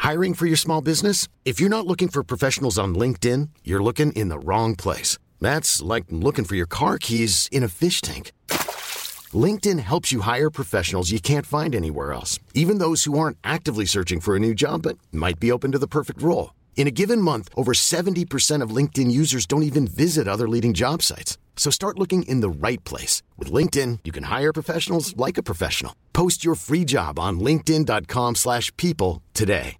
Hiring for your small business? If you're not looking for professionals on LinkedIn, you're looking in the wrong place. That's like looking for your car keys in a fish tank. LinkedIn helps you hire professionals you can't find anywhere else, even those who aren't actively searching for a new job but might be open to the perfect role. In a given month, over 70% of LinkedIn users don't even visit other leading job sites. So start looking in the right place. With LinkedIn, you can hire professionals like a professional. Post your free job on linkedin.com/people today.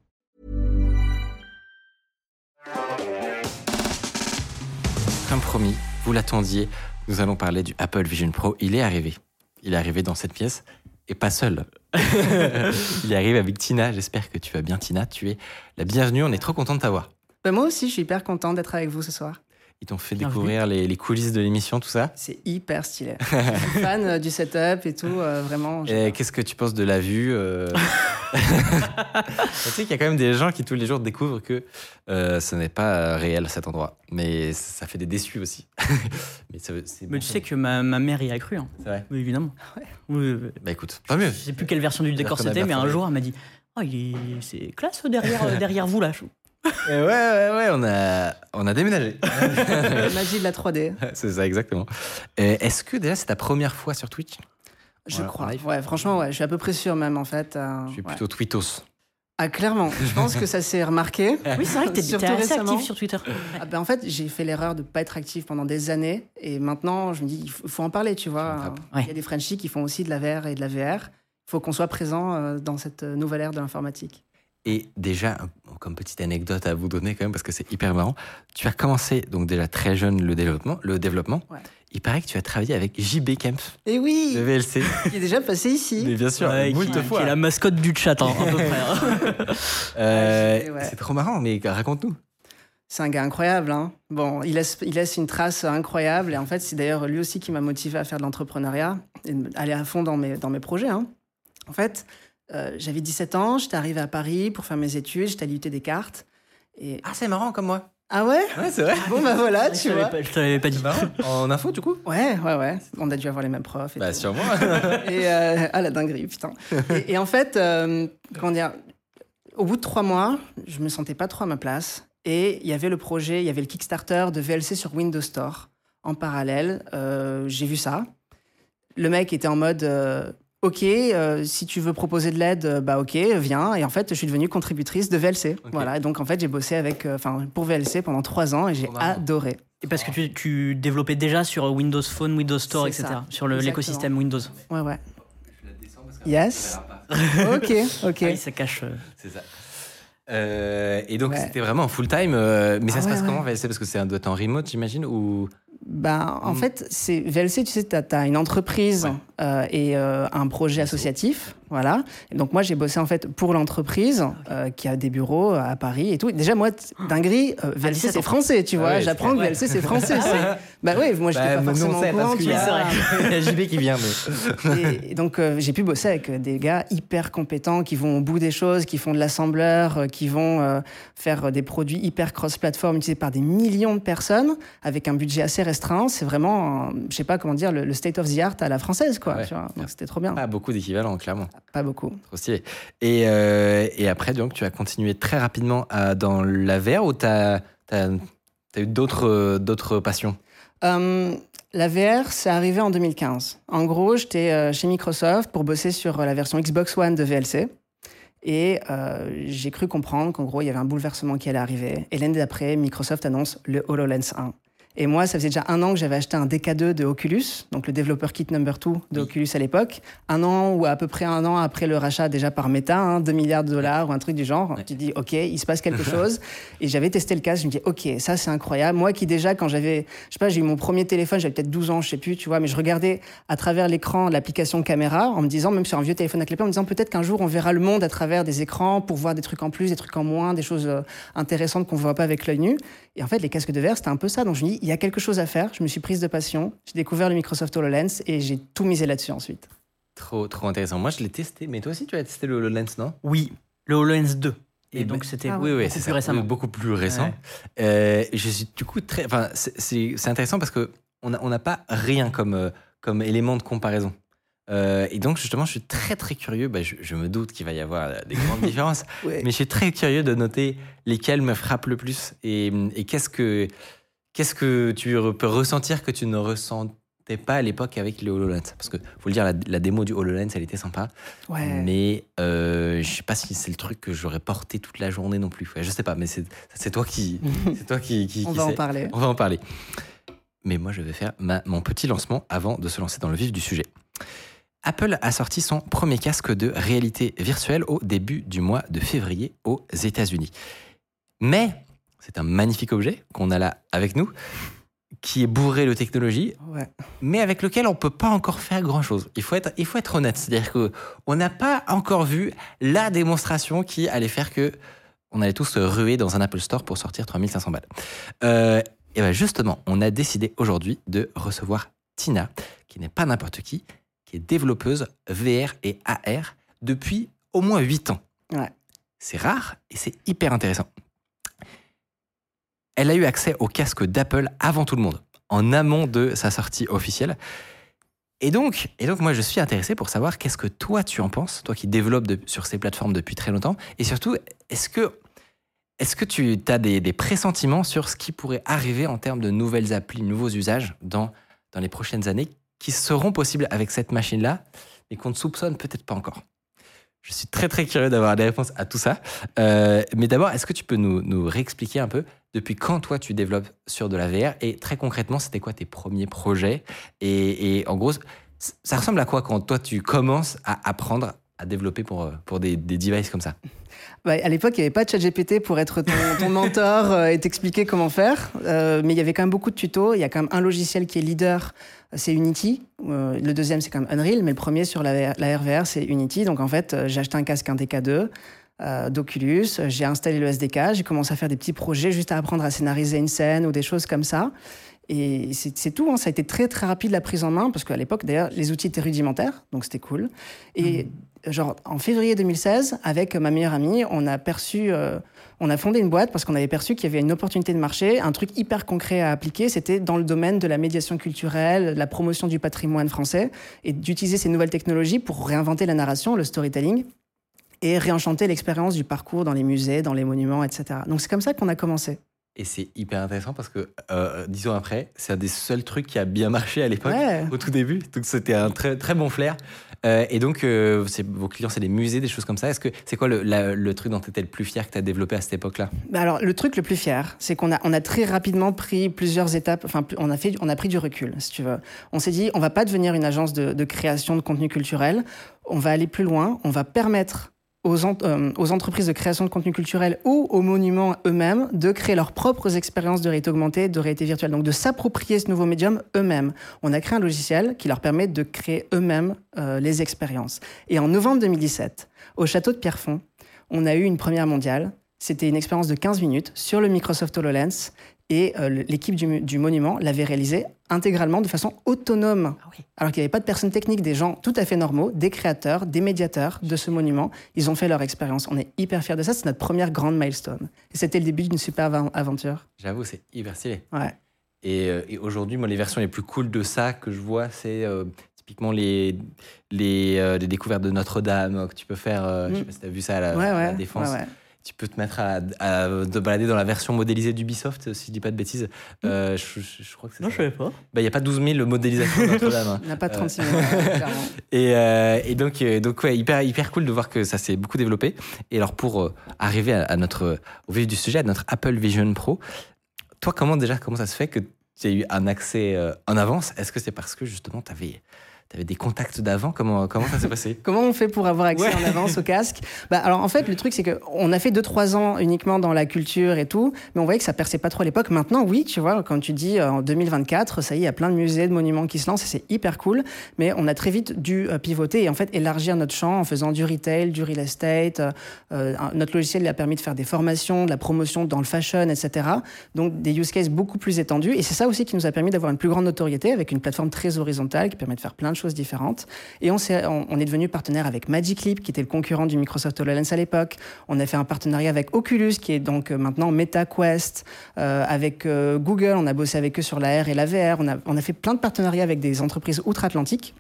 Comme promis, vous l'attendiez, nous allons parler du Apple Vision Pro. Il est arrivé. Il est arrivé dans cette pièce, et pas seul. Il est arrivé avec Tina. J'espère que tu vas bien, Tina. Tu es la bienvenue. On est trop content de t'avoir. Moi aussi, je suis hyper content d'être avec vous ce soir. Ils t'ont fait découvrir les coulisses de l'émission, tout ça. C'est hyper stylé. Je suis fan du setup et tout, vraiment. Et qu'est-ce que tu penses de la vue Tu sais qu'il y a quand même des gens qui tous les jours découvrent que ce n'est pas réel cet endroit. Mais ça fait des déçus aussi. Mais tu sais que ma mère y a cru. Hein. C'est vrai. Oui, évidemment. Ouais. Oui. Bah écoute, pas mieux. Je sais plus quelle version du décor c'était, mais un jour elle m'a dit c'est classe derrière vous là. Et ouais, on a déménagé. La magie de la 3D. C'est ça, exactement. Est-ce que déjà c'est ta première fois sur Twitch ? Je crois. Ouais, franchement, ouais, je suis à peu près sûr même en fait. Je suis plutôt tweetos. Ah, clairement. Je pense que ça s'est remarqué. Oui, c'est vrai que t'es assez récemment. actif sur Twitter. En fait, j'ai fait l'erreur de ne pas être actif pendant des années. Et maintenant, je me dis, il faut en parler, tu vois. Ouais. Il y a des Frenchies qui font aussi de la VR et de la VR. Il faut qu'on soit présent dans cette nouvelle ère de l'informatique. Et déjà, comme petite anecdote à vous donner quand même, parce que c'est hyper marrant, tu as commencé donc déjà très jeune le développement. Ouais. Il paraît que tu as travaillé avec JB Kempf Et oui, de VLC. qui est déjà passé ici. Mais bien sûr, moult fois. Qui est la mascotte du chat, hein, à peu près. C'est trop marrant, mais raconte-nous. C'est un gars incroyable. Hein. Bon, il laisse une trace incroyable. Et en fait, c'est d'ailleurs lui aussi qui m'a motivé à faire de l'entrepreneuriat et aller à fond dans mes projets. Hein. En fait, j'avais 17 ans, j'étais arrivé à Paris pour faire mes études, j'étais à l'IUT Descartes. Et... Ah, c'est marrant comme moi. Ah ouais ? Ouais, c'est vrai. Bon, bah voilà, tu vois. Je te l'avais pas dit. En info, du coup ? Ouais. On a dû avoir les mêmes profs. Et tout. Sûrement. Et la dinguerie, putain. Et en fait, comment dire, au bout de 3 mois, je me sentais pas trop à ma place. Et il y avait le Kickstarter de VLC sur Windows Store. En parallèle, j'ai vu ça. Le mec était en mode... Ok, si tu veux proposer de l'aide, bah ok, viens. Et en fait, je suis devenue contributrice de VLC. Okay. Voilà. Et donc, en fait, j'ai bossé pour VLC pendant 3 ans et j'ai adoré. Et parce que tu développais déjà sur Windows Phone, Windows Store, c'est etc. Ça. Sur l'écosystème Windows. Ouais. Je la descends parce que yes. Ok. Ah oui, ça cache. C'est ça. Et donc, c'était vraiment en full-time. Mais ça se passe comment, VLC ? Parce que c'est un doit être en remote, j'imagine, ou... En fait, c'est VLC, tu sais, t'as une entreprise et un projet associatif, voilà. Et donc moi, j'ai bossé en fait pour l'entreprise qui a des bureaux à Paris et tout. Déjà moi, dinguerie, VLC c'est français, tu vois. J'apprends que VLC c'est français. Bah oui, moi j'étais pas forcément au courant. Il y a JB qui vient. Et donc j'ai pu bosser avec des gars hyper compétents qui vont au bout des choses, qui font de l'assembleur, qui vont faire des produits hyper cross-platform utilisés par des millions de personnes avec un budget assez restreint. C'est vraiment, je sais pas comment dire, le state of the art à la française, quoi. Tu vois. Donc c'était trop bien. Pas beaucoup d'équivalents, clairement. Pas beaucoup. Trop stylé. Et après, donc, tu as continué très rapidement dans la VR ou t'as eu d'autres passions ? La VR, c'est arrivé en 2015. En gros, j'étais chez Microsoft pour bosser sur la version Xbox One de VLC. Et j'ai cru comprendre qu'en gros, il y avait un bouleversement qui allait arriver. Et l'année d'après, Microsoft annonce le HoloLens 1. Et moi, ça faisait déjà 1 an que j'avais acheté un DK2 de Oculus, donc le développeur kit number 2 de Oculus à l'époque. 1 an ou à peu près 1 an après le rachat déjà par Meta, 2 milliards de dollars ou un truc du genre. Tu dis, OK, il se passe quelque chose. Et j'avais testé le casque, je me dis, OK, ça c'est incroyable. Moi qui déjà, quand j'ai eu mon premier téléphone, j'avais peut-être 12 ans, je sais plus, tu vois, mais je regardais à travers l'écran l'application caméra en me disant, même sur un vieux téléphone à clapet, en me disant peut-être qu'un jour on verra le monde à travers des écrans pour voir des trucs en plus, des trucs en moins, des choses intéressantes qu'on voit pas avec l'œil nu. Et en fait, les casques de VR, c'était un peu ça. Donc je me dis, il y a quelque chose à faire. Je me suis prise de passion. J'ai découvert le Microsoft HoloLens et j'ai tout misé là-dessus ensuite. Trop intéressant. Moi, je l'ai testé. Mais toi aussi, tu as testé le HoloLens, non ? Oui, le HoloLens 2. Et donc, c'était beaucoup plus récent. Je suis du coup c'est intéressant parce qu'on n'a pas rien comme élément de comparaison. Et donc, justement, je suis très, très curieux. Je me doute qu'il va y avoir des grandes différences, Ouais. mais je suis très curieux de noter lesquelles me frappent le plus. Et qu'est-ce que tu peux ressentir que tu ne ressentais pas à l'époque avec le HoloLens? Parce que, faut le dire, la démo du HoloLens, elle était sympa. Ouais. Mais je sais pas si c'est le truc que j'aurais porté toute la journée non plus. Ouais, je sais pas, mais c'est toi qui On va en sais. parler. On va en parler. Mais moi, je vais faire mon petit lancement avant de se lancer dans le vif du sujet. Apple a sorti son premier casque de réalité virtuelle au début du mois de février aux États-Unis. Mais c'est un magnifique objet qu'on a là avec nous, qui est bourré de technologie, Ouais. mais avec lequel on ne peut pas encore faire grand-chose. Il faut être honnête, c'est-à-dire qu'on n'a pas encore vu la démonstration qui allait faire qu'on allait tous se ruer dans un Apple Store pour sortir 3500 balles. Et bien justement, on a décidé aujourd'hui de recevoir Tina, qui n'est pas n'importe qui est développeuse VR et AR depuis au moins 8 ans. Ouais. C'est rare et c'est hyper intéressant. Elle a eu accès au casque d'Apple avant tout le monde, en amont de sa sortie officielle. Et donc moi, je suis intéressé pour savoir qu'est-ce que toi, tu en penses, toi qui développes sur ces plateformes depuis très longtemps. Et surtout, est-ce que tu as des pressentiments sur ce qui pourrait arriver en termes de nouvelles applis, nouveaux usages dans les prochaines années qui seront possibles avec cette machine-là, mais qu'on ne soupçonne peut-être pas encore? Je suis très, très curieux d'avoir des réponses à tout ça. Mais d'abord, est-ce que tu peux nous réexpliquer un peu depuis quand toi tu développes sur de la VR et très concrètement, c'était quoi tes premiers projets et en gros, ça ressemble à quoi quand toi tu commences à apprendre à développer pour des devices comme ça? Ouais, à l'époque, il n'y avait pas de ChatGPT pour être ton mentor et t'expliquer comment faire. Mais il y avait quand même beaucoup de tutos. Il y a quand même un logiciel qui est leader, c'est Unity. Le deuxième, c'est quand même Unreal. Mais le premier sur la RVR, c'est Unity. Donc en fait, j'ai acheté un casque, un DK2 d'Oculus. J'ai installé le SDK. J'ai commencé à faire des petits projets juste à apprendre à scénariser une scène ou des choses comme ça. Et c'est tout, hein. Ça a été très très rapide la prise en main, parce qu'à l'époque, d'ailleurs, les outils étaient rudimentaires, donc c'était cool. Et genre, en février 2016, avec ma meilleure amie, on a fondé une boîte parce qu'on avait perçu qu'il y avait une opportunité de marché, un truc hyper concret à appliquer, c'était dans le domaine de la médiation culturelle, de la promotion du patrimoine français, et d'utiliser ces nouvelles technologies pour réinventer la narration, le storytelling, et réenchanter l'expérience du parcours dans les musées, dans les monuments, etc. Donc c'est comme ça qu'on a commencé. Et c'est hyper intéressant parce que, 10 ans après, c'est un des seuls trucs qui a bien marché à l'époque, au tout début. Donc, c'était un très, très bon flair. Et donc, vos clients, c'est des musées, des choses comme ça. C'est quoi le truc dont tu étais le plus fier que tu as développé à cette époque-là? Alors, le truc le plus fier, c'est qu'on a très rapidement pris plusieurs étapes. Enfin, on a pris du recul, si tu veux. On s'est dit, on va pas devenir une agence de création de contenu culturel. On va aller plus loin. On va permettre aux entreprises de création de contenu culturel ou aux monuments eux-mêmes de créer leurs propres expériences de réalité augmentée, de réalité virtuelle. Donc, de s'approprier ce nouveau médium eux-mêmes. On a créé un logiciel qui leur permet de créer eux-mêmes les expériences. Et en novembre 2017, au château de Pierrefonds, on a eu une première mondiale. C'était une expérience de 15 minutes sur le Microsoft HoloLens. Et l'équipe du monument l'avait réalisé intégralement de façon autonome. Ah oui. Alors qu'il n'y avait pas de personnes techniques, des gens tout à fait normaux, des créateurs, des médiateurs de ce monument. Ils ont fait leur expérience. On est hyper fiers de ça. C'est notre première grande milestone. Et c'était le début d'une super aventure. J'avoue, c'est hyper stylé. Ouais. Et aujourd'hui, moi, les versions les plus cool de ça que je vois, c'est typiquement les découvertes de Notre-Dame que tu peux faire. Je sais pas si tu as vu ça à la Défense. Ouais. Tu peux te mettre à te balader dans la version modélisée d'Ubisoft, si je dis pas de bêtises. Je crois que c'est ça. Non, je savais pas. Il n'y a pas 12 000 modélisations de Notre-Dame. Hein. On n'a pas 36 000, clairement. Et donc ouais, hyper cool de voir que ça s'est beaucoup développé. Et alors, pour arriver au vif du sujet, à notre Apple Vision Pro, toi, comment ça se fait que tu as eu un accès en avance? Est-ce que c'est parce que, justement, tu avais des contacts d'avant? Comment ça s'est passé? Comment on fait pour avoir accès en avance au casque? Alors en fait, le truc, c'est qu'on a fait 2-3 ans uniquement dans la culture et tout, mais on voyait que ça perçait pas trop à l'époque. Maintenant, oui, tu vois, quand tu dis en 2024, ça y est, il y a plein de musées, de monuments qui se lancent, et c'est hyper cool, mais on a très vite dû pivoter et en fait élargir notre champ en faisant du retail, du real estate. Notre logiciel il a permis de faire des formations, de la promotion dans le fashion, etc. Donc des use cases beaucoup plus étendus, et c'est ça aussi qui nous a permis d'avoir une plus grande notoriété avec une plateforme très horizontale qui permet de faire plein de choses différentes. Et on est devenu partenaire avec Magic Leap, qui était le concurrent du Microsoft HoloLens à l'époque. On a fait un partenariat avec Oculus, qui est donc maintenant MetaQuest. Avec Google, on a bossé avec eux sur la R et la VR. On a fait plein de partenariats avec des entreprises outre-Atlantique.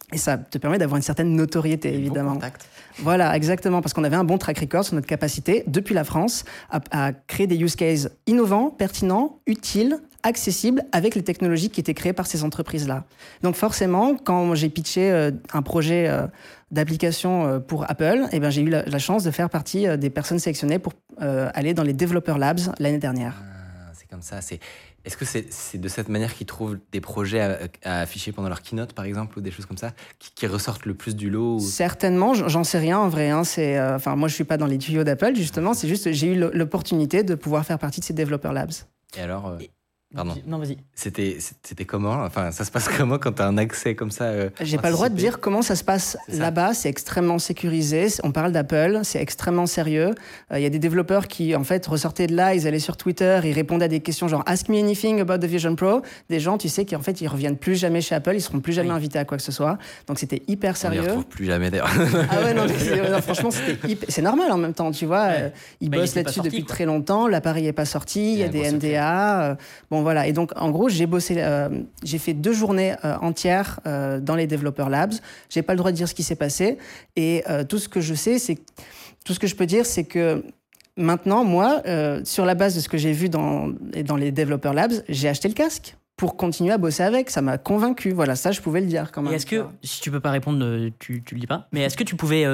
Et ça te permet d'avoir une certaine notoriété, évidemment. Bon contact. Voilà, exactement, parce qu'on avait un bon track record sur notre capacité, depuis la France, à créer des use cases innovants, pertinents, utiles, accessibles, avec les technologies qui étaient créées par ces entreprises-là. Donc forcément, quand j'ai pitché un projet d'application pour Apple, eh ben, j'ai eu la chance de faire partie des personnes sélectionnées pour aller dans les Developer Labs l'année dernière. C'est comme ça, Est-ce que c'est de cette manière qu'ils trouvent des projets à afficher pendant leur keynote, par exemple, ou des choses comme ça, qui ressortent le plus du lot Certainement, j'en sais rien en vrai. Moi, je ne suis pas dans les tuyaux d'Apple, justement. C'est juste j'ai eu l'opportunité de pouvoir faire partie de ces Developer Labs. Et alors Pardon. Non, vas-y. C'était comment? Enfin, ça se passe comment quand tu as un accès comme ça J'ai pas le droit de dire comment ça se passe là-bas. C'est extrêmement sécurisé. On parle d'Apple, c'est extrêmement sérieux. Il y a des développeurs qui, en fait, ressortaient de là, ils allaient sur Twitter, ils répondaient à des questions genre « Ask me anything about the Vision Pro ». Des gens, tu sais, qui en fait, ils reviennent plus jamais chez Apple, ils seront plus jamais invités à quoi que ce soit. Donc, c'était hyper sérieux. On les retrouve plus jamais, d'ailleurs. Ah ouais, non, franchement, c'est normal en même temps, tu vois. Ils bossent là-dessus depuis très longtemps. L'appareil n'est pas sorti, il y a des NDA. Bon, voilà. Et donc, en gros, j'ai fait 2 journées entières dans les Developer Labs. J'ai pas le droit de dire ce qui s'est passé. Et tout ce que je peux dire, c'est que maintenant, moi, sur la base de ce que j'ai vu dans les Developer Labs, j'ai acheté le casque pour continuer à bosser avec. Ça m'a convaincu. Voilà, ça, je pouvais le dire quand même. Et est-ce que, si tu peux pas répondre, tu le dis pas, mais est-ce que tu pouvais,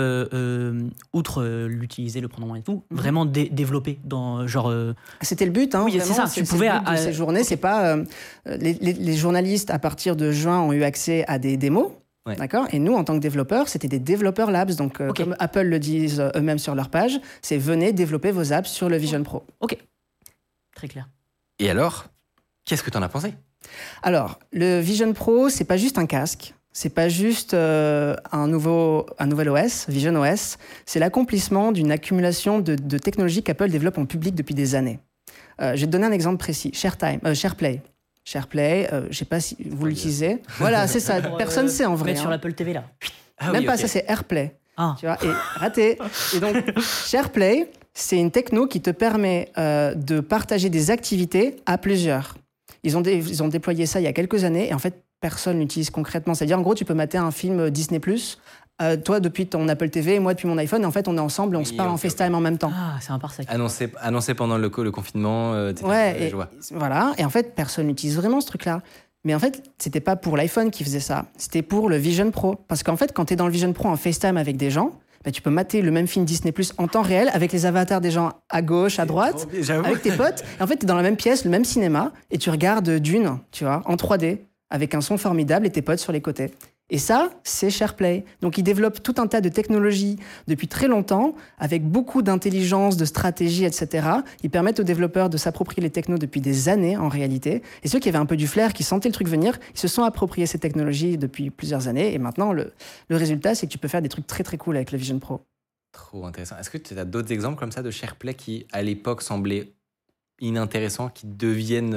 outre l'utiliser, le prendre en main et tout, vraiment développer dans genre... C'était le but, hein. Oui, c'est ça. Tu pouvais... Le but de ces journées, c'est pas... les journalistes, à partir de juin, ont eu accès à des démos. Ouais. D'accord. Et nous, en tant que développeurs, c'était des Developer Labs. Donc, comme Apple le disent eux-mêmes sur leur page, c'est venez développer vos apps sur le Vision Pro. Ok. Très clair. Et alors, qu'est-ce que tu en as pensé ? Alors, le Vision Pro, c'est pas juste un casque, c'est pas juste un nouvel OS, Vision OS, c'est l'accomplissement d'une accumulation de technologies qu'Apple développe en public depuis des années. Je vais te donner un exemple précis, SharePlay. SharePlay, je sais pas si vous l'utilisez. Voilà, c'est ça, personne ne sait en vrai. Mettre sur l'Apple TV là. Même pas, ça c'est AirPlay. Tu vois, et raté. Et donc, SharePlay, c'est une techno qui te permet de partager des activités à plusieurs. Ils ont déployé ça il y a quelques années et en fait, personne l'utilise concrètement. C'est-à-dire, en gros, tu peux mater un film Disney+, toi depuis ton Apple TV et moi depuis mon iPhone. Et en fait, on est ensemble et on se parle en FaceTime en même temps. Ah, c'est un parsec. Annoncé pendant le confinement, etc. Ouais, et voilà. Et en fait, personne n'utilise vraiment ce truc-là. Mais en fait, c'était pas pour l'iPhone qui faisait ça. C'était pour le Vision Pro. Parce qu'en fait, quand tu es dans le Vision Pro en FaceTime avec des gens, bah, tu peux mater le même film Disney+ en temps réel avec les avatars des gens à gauche, à droite, avec tes potes. Et en fait, tu es dans la même pièce, le même cinéma, et tu regardes Dune, tu vois, en 3D, avec un son formidable et tes potes sur les côtés. Et ça, c'est SharePlay. Donc, ils développent tout un tas de technologies depuis très longtemps, avec beaucoup d'intelligence, de stratégie, etc. Ils permettent aux développeurs de s'approprier les technos depuis des années, en réalité. Et ceux qui avaient un peu du flair, qui sentaient le truc venir, ils se sont appropriés ces technologies depuis plusieurs années. Et maintenant, le résultat, c'est que tu peux faire des trucs très, très cool avec le Vision Pro. Trop intéressant. Est-ce que tu as d'autres exemples comme ça de SharePlay qui, à l'époque, semblaient inintéressants, qui deviennent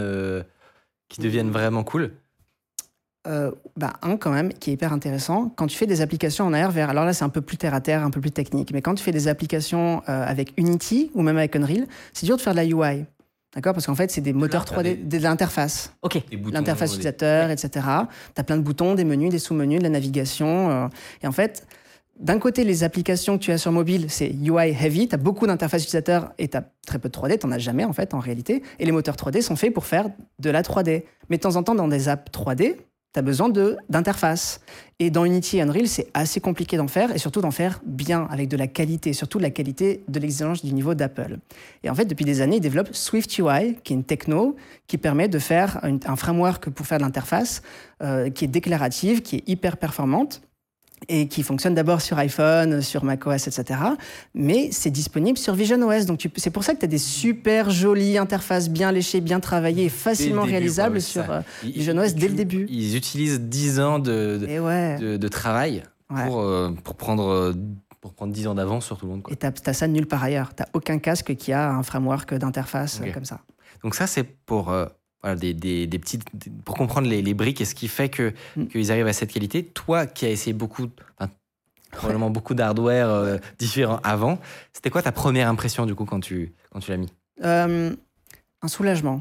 vraiment cool ? Un quand même qui est hyper intéressant, quand tu fais des applications en AR/VR, alors là c'est un peu plus terre à terre, un peu plus technique, mais quand tu fais des applications avec Unity ou même avec Unreal, c'est dur de faire de la UI, d'accord, parce qu'en fait c'est des moteurs 3D, de l'interface, l'interface utilisateur, etc. Tu as plein de boutons, des menus, des sous-menus, de la navigation, et en fait d'un côté, les applications que tu as sur mobile, c'est UI heavy, tu as beaucoup d'interfaces utilisateurs et tu as très peu de 3D, tu n'en as jamais en fait en réalité, et les moteurs 3D sont faits pour faire de la 3D. Mais de temps en temps dans des apps 3D, tu as besoin d'interface. Et dans Unity et Unreal, c'est assez compliqué d'en faire, et surtout d'en faire bien, avec de la qualité, surtout de la qualité de l'exigence du niveau d'Apple. Et en fait, depuis des années, ils développent SwiftUI, qui est une techno qui permet de faire un framework pour faire de l'interface, qui est déclarative, qui est hyper performante, et qui fonctionne d'abord sur iPhone, sur macOS, etc. Mais c'est disponible sur Vision OS. Donc c'est pour ça que tu as des super jolies interfaces bien léchées, bien travaillées et facilement réalisables sur Vision OS dès le début. Ils utilisent 10 ans de travail pour prendre 10 ans d'avance sur tout le monde. Quoi. Et tu as ça nulle part ailleurs. Tu n'as aucun casque qui a un framework d'interface comme ça. Donc ça, c'est pour... des petites, pour comprendre les briques et ce qui fait qu'ils arrivent à cette qualité. Toi qui as essayé probablement beaucoup d'hardware différents avant, c'était quoi ta première impression du coup quand tu l'as mis ? Un soulagement.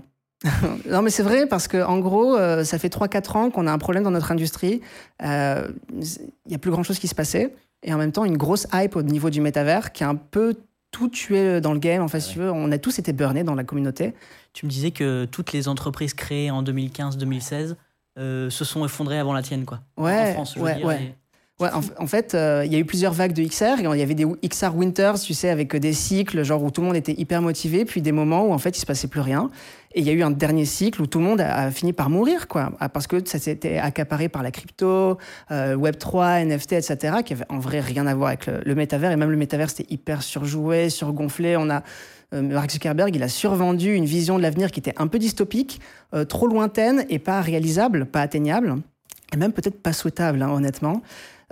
Non, mais c'est vrai, parce qu'en gros, ça fait 3-4 ans qu'on a un problème dans notre industrie. Il n'y a plus grand-chose qui se passait. Et en même temps, une grosse hype au niveau du métavers qui a un peu tout tué dans le game. En fait, si tu veux, on a tous été burnés dans la communauté. Tu me disais que toutes les entreprises créées en 2015-2016 se sont effondrées avant la tienne, quoi. Ouais, en France, je veux ouais, dire. ouais. Ouais, en fait, il y a eu plusieurs vagues de XR. Il y avait des XR Winters, tu sais, avec des cycles, genre où tout le monde était hyper motivé, puis des moments où en fait il se passait plus rien. Et il y a eu un dernier cycle où tout le monde a fini par mourir, quoi, parce que ça s'était accaparé par la crypto, Web3, NFT, etc., qui avait en vrai rien à voir avec le métavers. Et même le métavers, c'était hyper surjoué, surgonflé. Mark Zuckerberg, il a survendu une vision de l'avenir qui était un peu dystopique, trop lointaine et pas réalisable, pas atteignable, et même peut-être pas souhaitable, hein, honnêtement.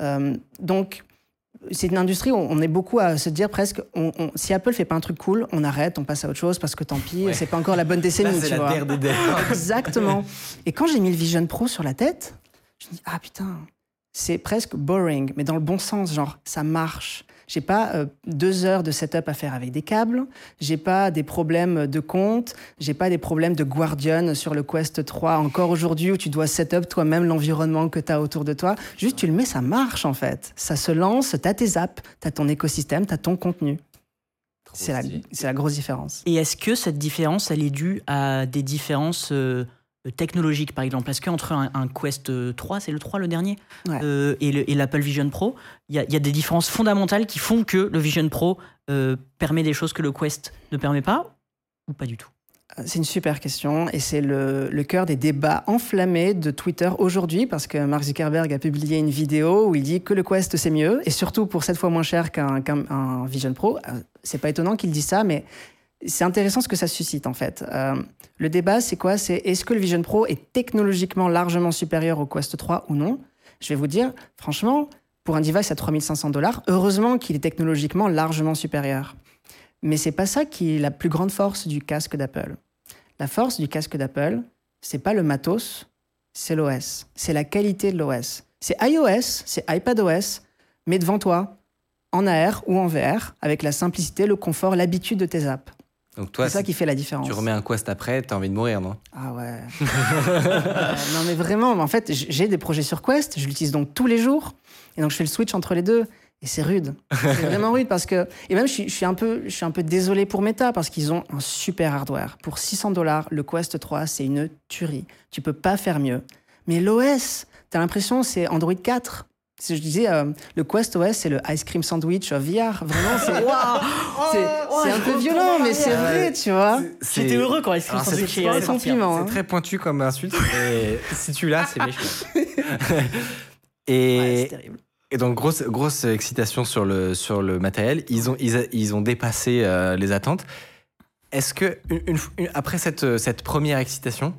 Donc, c'est une industrie où on est beaucoup à se dire presque, si Apple fait pas un truc cool, on arrête, on passe à autre chose parce que tant pis, c'est pas encore la bonne décennie. Là, c'est la terre des terres. Exactement. Et quand j'ai mis le Vision Pro sur la tête, je me dis, ah putain, c'est presque boring, mais dans le bon sens, genre, ça marche. J'ai pas 2 heures de setup à faire avec des câbles, j'ai pas des problèmes de compte, j'ai pas des problèmes de Guardian sur le Quest 3 encore aujourd'hui où tu dois setup toi-même l'environnement que tu as autour de toi. Juste, tu le mets, ça marche en fait. Ça se lance, tu as tes apps, tu as ton écosystème, tu as ton contenu. C'est la grosse différence. Et est-ce que cette différence, elle est due à des différences technologiques, par exemple? Est-ce qu'entre un Quest 3, c'est le 3 le dernier, Ouais. et l'Apple Vision Pro, il y a des différences fondamentales qui font que le Vision Pro permet des choses que le Quest ne permet pas, ou pas du tout? C'est une super question et c'est le cœur des débats enflammés de Twitter aujourd'hui parce que Mark Zuckerberg a publié une vidéo où il dit que le Quest c'est mieux et surtout pour 7 fois moins cher qu'un Vision Pro. C'est pas étonnant qu'il dise ça, mais c'est intéressant ce que ça suscite en fait. Le débat, c'est quoi? C'est est-ce que le Vision Pro est technologiquement largement supérieur au Quest 3 ou non? Je vais vous dire, franchement, pour un device à $3 500, heureusement qu'il est technologiquement largement supérieur. Mais c'est pas ça qui est la plus grande force du casque d'Apple. La force du casque d'Apple, c'est pas le matos, c'est l'OS. C'est la qualité de l'OS. C'est iOS, c'est iPadOS, mais devant toi, en AR ou en VR, avec la simplicité, le confort, l'habitude de tes apps. Donc toi, c'est ça qui fait la différence. Tu remets un Quest après, t'as envie de mourir, non? Ah ouais. Non mais vraiment, en fait, j'ai des projets sur Quest, je l'utilise donc tous les jours, et donc je fais le switch entre les deux, et c'est rude. C'est vraiment rude parce que, et même je suis un peu désolé pour Meta parce qu'ils ont un super hardware. Pour $600, le Quest 3, c'est une tuerie. Tu peux pas faire mieux. Mais l'OS, t'as l'impression c'est Android 4. Je disais, le Quest OS, c'est le ice cream sandwich of VR. Vraiment, c'est un peu violent, mais c'est vrai, tu vois. J'étais heureux quand ice cream sandwich est sorti. Compliment. C'est très pointu comme insulte. Et si tu l'as, c'est méchant. C'est terrible. Et donc, grosse excitation sur le matériel. Ils ont dépassé les attentes. Est-ce que, après cette première excitation,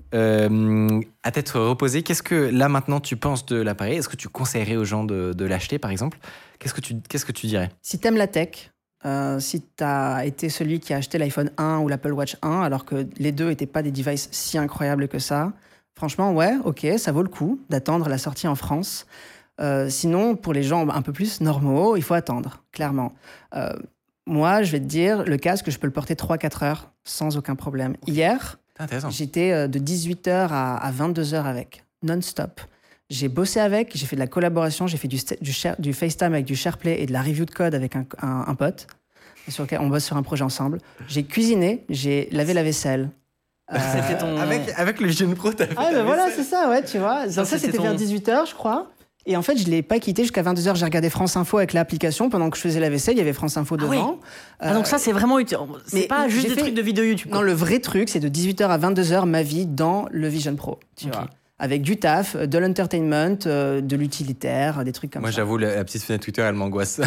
à tête reposée, qu'est-ce que là maintenant tu penses de l'appareil? Est-ce que tu conseillerais aux gens de l'acheter par exemple? Qu'est-ce que tu dirais? Si t'aimes la tech, si t'as été celui qui a acheté l'iPhone 1 ou l'Apple Watch 1 alors que les deux n'étaient pas des devices si incroyables que ça, franchement ouais, ok, ça vaut le coup d'attendre la sortie en France. Sinon, pour les gens un peu plus normaux, il faut attendre, clairement. Moi, je vais te dire, le casque, je peux le porter 3-4 heures sans aucun problème. Hier, j'étais de 18h à 22h avec, non-stop. J'ai bossé avec, j'ai fait de la collaboration, j'ai fait du FaceTime avec du SharePlay et de la review de code avec un pote, sur lequel on bosse sur un projet ensemble. J'ai cuisiné, j'ai lavé la vaisselle. C'était ton... avec le Vision Pro, t'as fait ben voilà, c'est ça, ouais, tu vois. Ça c'était vers 18h, je crois. Et en fait, je ne l'ai pas quitté jusqu'à 22h. J'ai regardé France Info avec l'application. Pendant que je faisais la vaisselle, il y avait France Info devant. Oui. Donc ça, c'est vraiment utile. C'est pas juste des trucs de vidéo YouTube. Non, le vrai truc, c'est de 18h à 22h, ma vie dans le Vision Pro. Tu vois. Avec du taf, de l'entertainment, de l'utilitaire, des trucs comme ça. Moi, j'avoue, la petite fenêtre Twitter, elle m'angoisse.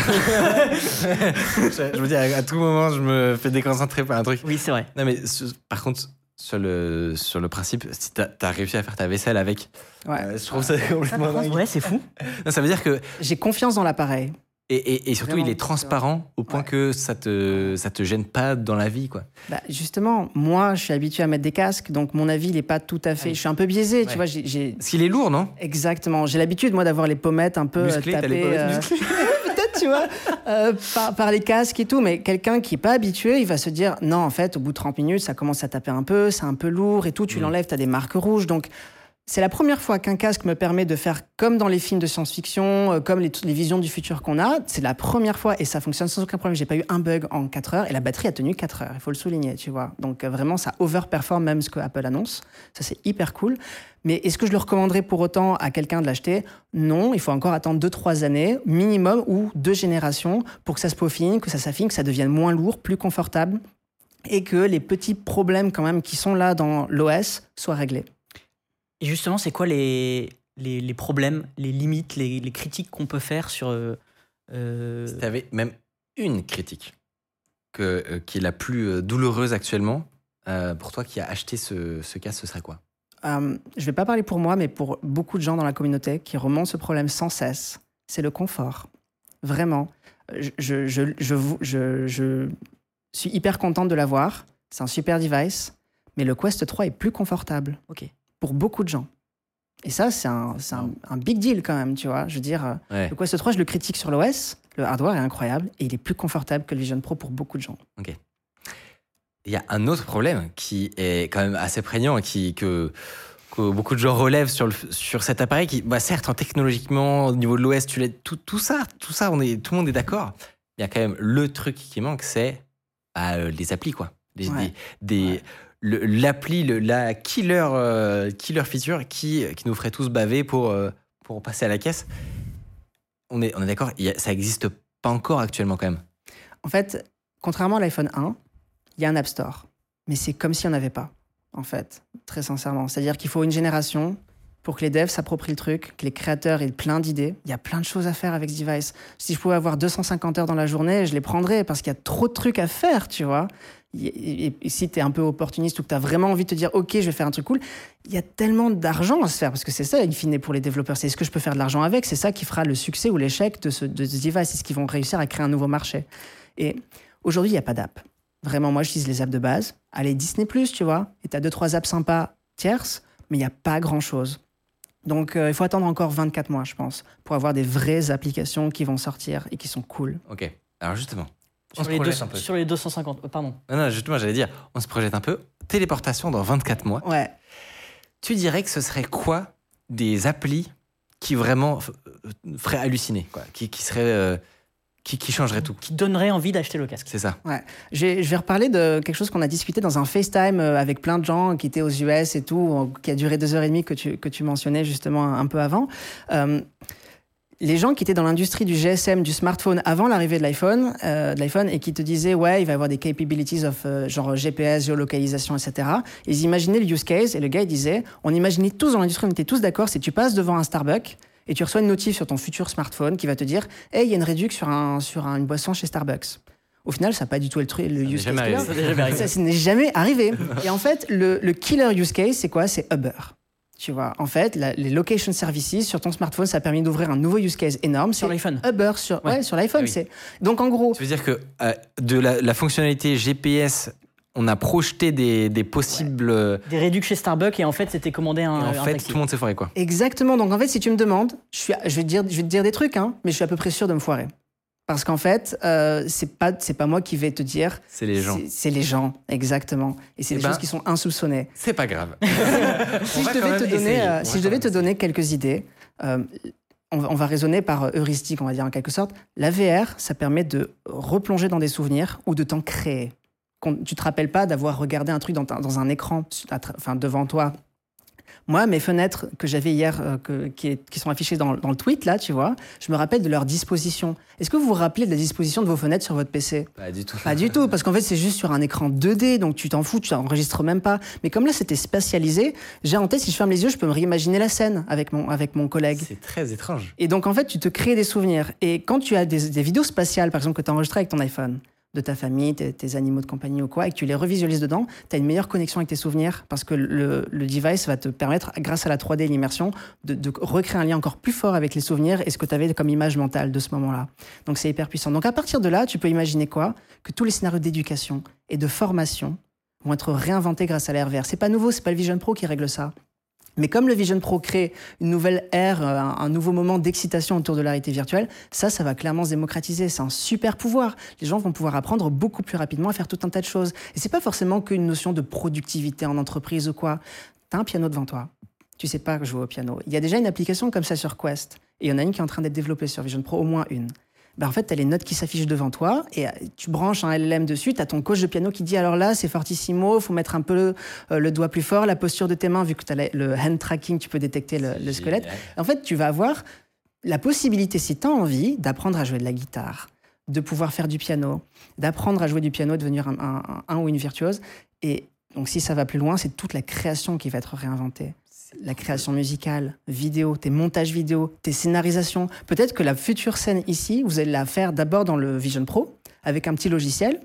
Je veux dire, à tout moment, je me fais déconcentrer par un truc. Oui, c'est vrai. Non, mais par contre... Sur le principe, si t'as réussi à faire ta vaisselle avec, je trouve ça complètement dingue. Ouais, c'est fou. Non, ça veut dire que... J'ai confiance dans l'appareil. Et surtout, vraiment, il est transparent au point que ça te gêne pas dans la vie, quoi. Bah, justement, moi, je suis habitué à mettre des casques, donc mon avis, il est pas tout à fait... Je suis un peu biaisé, tu vois. Parce qu'il est lourd, non? Exactement. J'ai l'habitude, moi, d'avoir les pommettes un peu musclées, tapées. T'as les pommettes musclées. Peut-être, tu vois, par les casques et tout. Mais quelqu'un qui n'est pas habitué, il va se dire, non, en fait, au bout de 30 minutes, ça commence à taper un peu, c'est un peu lourd et tout, tu l'enlèves, tu as des marques rouges. Donc, c'est la première fois qu'un casque me permet de faire comme dans les films de science-fiction, comme les visions du futur qu'on a. C'est la première fois et ça fonctionne sans aucun problème. J'ai pas eu un bug en 4 heures et la batterie a tenu 4 heures. Il faut le souligner, tu vois. Donc vraiment, ça overperforme même ce que Apple annonce. Ça, c'est hyper cool. Mais est-ce que je le recommanderais pour autant à quelqu'un de l'acheter ? Non, il faut encore attendre 2-3 années minimum ou 2 générations pour que ça se peaufine, que ça s'affine, que ça devienne moins lourd, plus confortable et que les petits problèmes quand même qui sont là dans l'OS soient réglés. Et justement, c'est quoi les problèmes, les limites, les critiques qu'on peut faire sur... Si tu avais même une critique qui est la plus douloureuse actuellement, pour toi qui a acheté ce casque, ce serait quoi ? Je ne vais pas parler pour moi, mais pour beaucoup de gens dans la communauté qui remontent ce problème sans cesse, c'est le confort. Vraiment. Je suis hyper contente de l'avoir. C'est un super device, mais le Quest 3 est plus confortable. Ok. Pour beaucoup de gens. Et ça, c'est un big deal quand même, tu vois. Je veux dire, le Quest 3, je le critique sur l'OS, le hardware est incroyable et il est plus confortable que le Vision Pro pour beaucoup de gens. Ok. Il y a un autre problème qui est quand même assez prégnant et que beaucoup de gens relèvent sur cet appareil qui, certes, technologiquement, au niveau de l'OS, tout ça, tout le monde est d'accord. Il y a quand même le truc qui manque, c'est les applis, quoi. L'appli, la killer feature qui nous ferait tous baver pour passer à la caisse. On est d'accord, ça n'existe pas encore actuellement quand même. En fait, contrairement à l'iPhone 1, il y a un App Store. Mais c'est comme s'il n'y en avait pas, en fait, très sincèrement. C'est-à-dire qu'il faut une génération pour que les devs s'approprient le truc, que les créateurs aient plein d'idées. Il y a plein de choses à faire avec ce device. Si je pouvais avoir 250 heures dans la journée, je les prendrais parce qu'il y a trop de trucs à faire, tu vois. Et si tu es un peu opportuniste ou que tu as vraiment envie de te dire « Ok, je vais faire un truc cool », il y a tellement d'argent à se faire parce que c'est ça, in fine, pour les développeurs. C'est est-ce que je peux faire de l'argent avec ? C'est ça qui fera le succès ou l'échec de ce device. C'est ce qu'ils vont réussir à créer un nouveau marché. Et aujourd'hui, il n'y a pas d'app. Vraiment, moi, j'utilise les apps de base. Allez, Disney+, tu vois, et tu as 2-3 apps sympas tierces, mais il n'y a pas grand-chose. Donc, il faut attendre encore 24 mois, je pense, pour avoir des vraies applications qui vont sortir et qui sont cool. Ok, alors justement, sur les 250, pardon. Non, justement, j'allais dire, on se projette un peu. Téléportation dans 24 mois. Ouais. Tu dirais que ce serait quoi des applis qui vraiment feraient halluciner, quoi, qui seraient... Qui changerait tout. Qui donnerait envie d'acheter le casque. C'est ça. Ouais. Je vais reparler de quelque chose qu'on a discuté dans un FaceTime avec plein de gens qui étaient aux US et tout, qui a duré 2h30 que tu mentionnais justement un peu avant. Les gens qui étaient dans l'industrie du GSM, du smartphone avant l'arrivée de l'iPhone et qui te disaient ouais, il va y avoir des capabilities of genre GPS, géolocalisation, etc. Ils imaginaient le use case et le gars il disait, on imaginait tous dans l'industrie, on était tous d'accord, c'est tu passes devant un Starbucks et tu reçois une notif sur ton futur smartphone qui va te dire « Hey, il y a une réduction sur une boisson chez Starbucks ». Au final, ça n'a pas du tout le use case. Ça n'est jamais arrivé. Et en fait, le killer use case, c'est quoi ? C'est Uber. Tu vois, en fait, les location services sur ton smartphone, ça a permis d'ouvrir un nouveau use case énorme. Sur l'iPhone. Uber, sur l'iPhone. Ah oui. Donc, en gros... Ça veut dire que de la fonctionnalité GPS... On a projeté des possibles... Des réductions chez Starbucks et en fait, c'était commandé un taxi. Tout le monde s'est foiré, quoi. Exactement. Donc, en fait, si tu me demandes, je vais te dire des trucs, hein, mais je suis à peu près sûr de me foirer. Parce qu'en fait, c'est pas moi qui vais te dire... C'est les gens. C'est les gens, exactement. Et c'est des choses qui sont insoupçonnées. C'est pas grave. Si je devais te donner quelques idées... On va raisonner par heuristique, on va dire en quelque sorte. La VR, ça permet de replonger dans des souvenirs ou de t'en créer. Tu te rappelles pas d'avoir regardé un truc dans un écran devant toi. Moi, mes fenêtres que j'avais hier, qui sont affichées dans le tweet, là, tu vois, je me rappelle de leur disposition. Est-ce que vous vous rappelez de la disposition de vos fenêtres sur votre PC ? Pas du tout. Pas du tout, parce qu'en fait, c'est juste sur un écran 2D, donc tu t'en fous, tu n'enregistres même pas. Mais comme là, c'était spatialisé, j'ai en tête, si je ferme les yeux, je peux me réimaginer la scène avec mon collègue. C'est très étrange. Et donc, en fait, tu te crées des souvenirs. Et quand tu as des vidéos spatiales, par exemple, que tu as enregistrées avec ton iPhone, de ta famille, tes animaux de compagnie ou quoi, et que tu les revisualises dedans, tu as une meilleure connexion avec tes souvenirs parce que le device va te permettre, grâce à la 3D et l'immersion, de recréer un lien encore plus fort avec les souvenirs et ce que tu avais comme image mentale de ce moment-là. Donc c'est hyper puissant. Donc à partir de là, tu peux imaginer quoi ? Que tous les scénarios d'éducation et de formation vont être réinventés grâce à la VR. C'est pas nouveau, c'est pas le Vision Pro qui règle ça. Mais comme le Vision Pro crée une nouvelle ère, un nouveau moment d'excitation autour de la réalité virtuelle, ça va clairement se démocratiser. C'est un super pouvoir. Les gens vont pouvoir apprendre beaucoup plus rapidement à faire tout un tas de choses. Et c'est pas forcément qu'une notion de productivité en entreprise ou quoi. T'as un piano devant toi. Tu sais pas jouer au piano. Il y a déjà une application comme ça sur Quest. Et il y en a une qui est en train d'être développée sur Vision Pro, au moins une. En fait, tu as les notes qui s'affichent devant toi et tu branches un LLM dessus, tu as ton coach de piano qui dit alors là, c'est fortissimo, il faut mettre un peu le doigt plus fort, la posture de tes mains, vu que tu as le hand tracking, tu peux détecter le squelette. En fait, tu vas avoir la possibilité, si tu as envie, d'apprendre à jouer de la guitare, de pouvoir faire du piano, d'apprendre à jouer du piano, devenir un ou une virtuose. Et donc, si ça va plus loin, c'est toute la création qui va être réinventée. La création musicale, vidéo, tes montages vidéo, tes scénarisations. Peut-être que la future scène ici, vous allez la faire d'abord dans le Vision Pro, avec un petit logiciel.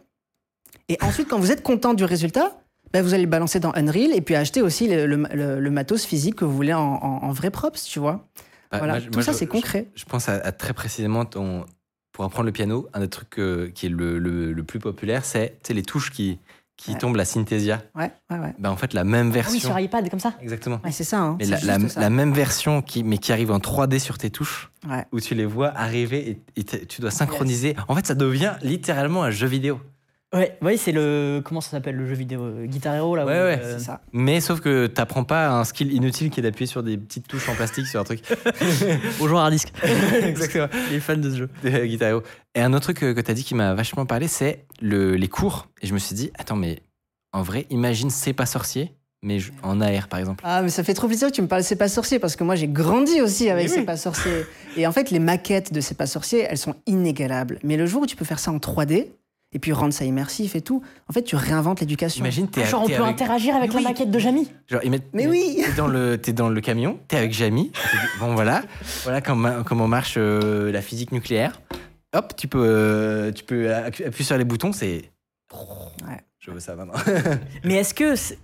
Et ensuite, quand vous êtes content du résultat, vous allez le balancer dans Unreal et puis acheter aussi le matos physique que vous voulez en vrai props, tu vois. Voilà. Tout ça, c'est concret. Je pense à très précisément, pour apprendre le piano, un des trucs qui est le plus populaire, c'est les touches qui tombe la Synthesia. Ouais. En fait, la même version. Ah oui, sur iPad, comme ça. Exactement. Ouais, c'est ça. Hein. Mais la même version qui arrive en 3D sur tes touches, où tu les vois arriver et tu dois synchroniser. Yes. En fait, ça devient littéralement un jeu vidéo. Ouais, c'est comment ça s'appelle le jeu vidéo Guitar Hero là. Ouais, c'est ça. Mais sauf que t'apprends pas un skill inutile qui est d'appuyer sur des petites touches en plastique sur un truc. Aux joueurs hard disk. Exactement. Les fans de ce jeu. Guitar Hero. Et un autre truc que t'as dit qui m'a vachement parlé, c'est les cours. Et je me suis dit, attends, mais en vrai, imagine C'est pas sorcier, mais en AR par exemple. Ah, mais ça fait trop plaisir que tu me parles de C'est pas sorcier, parce que moi j'ai grandi aussi avec C'est pas sorcier. Et en fait, les maquettes de C'est pas sorcier, elles sont inégalables. Mais le jour où tu peux faire ça en 3D, et puis rendre ça immersif et tout, en fait, tu réinventes l'éducation. Imagine, on peut interagir avec la maquette de Jamie. Mais oui. T'es dans le camion, t'es avec Jamie. Bon, voilà comment marche la physique nucléaire. Hop, tu peux appuyer sur les boutons, c'est... Ouais. Je veux ça maintenant. Mais est-ce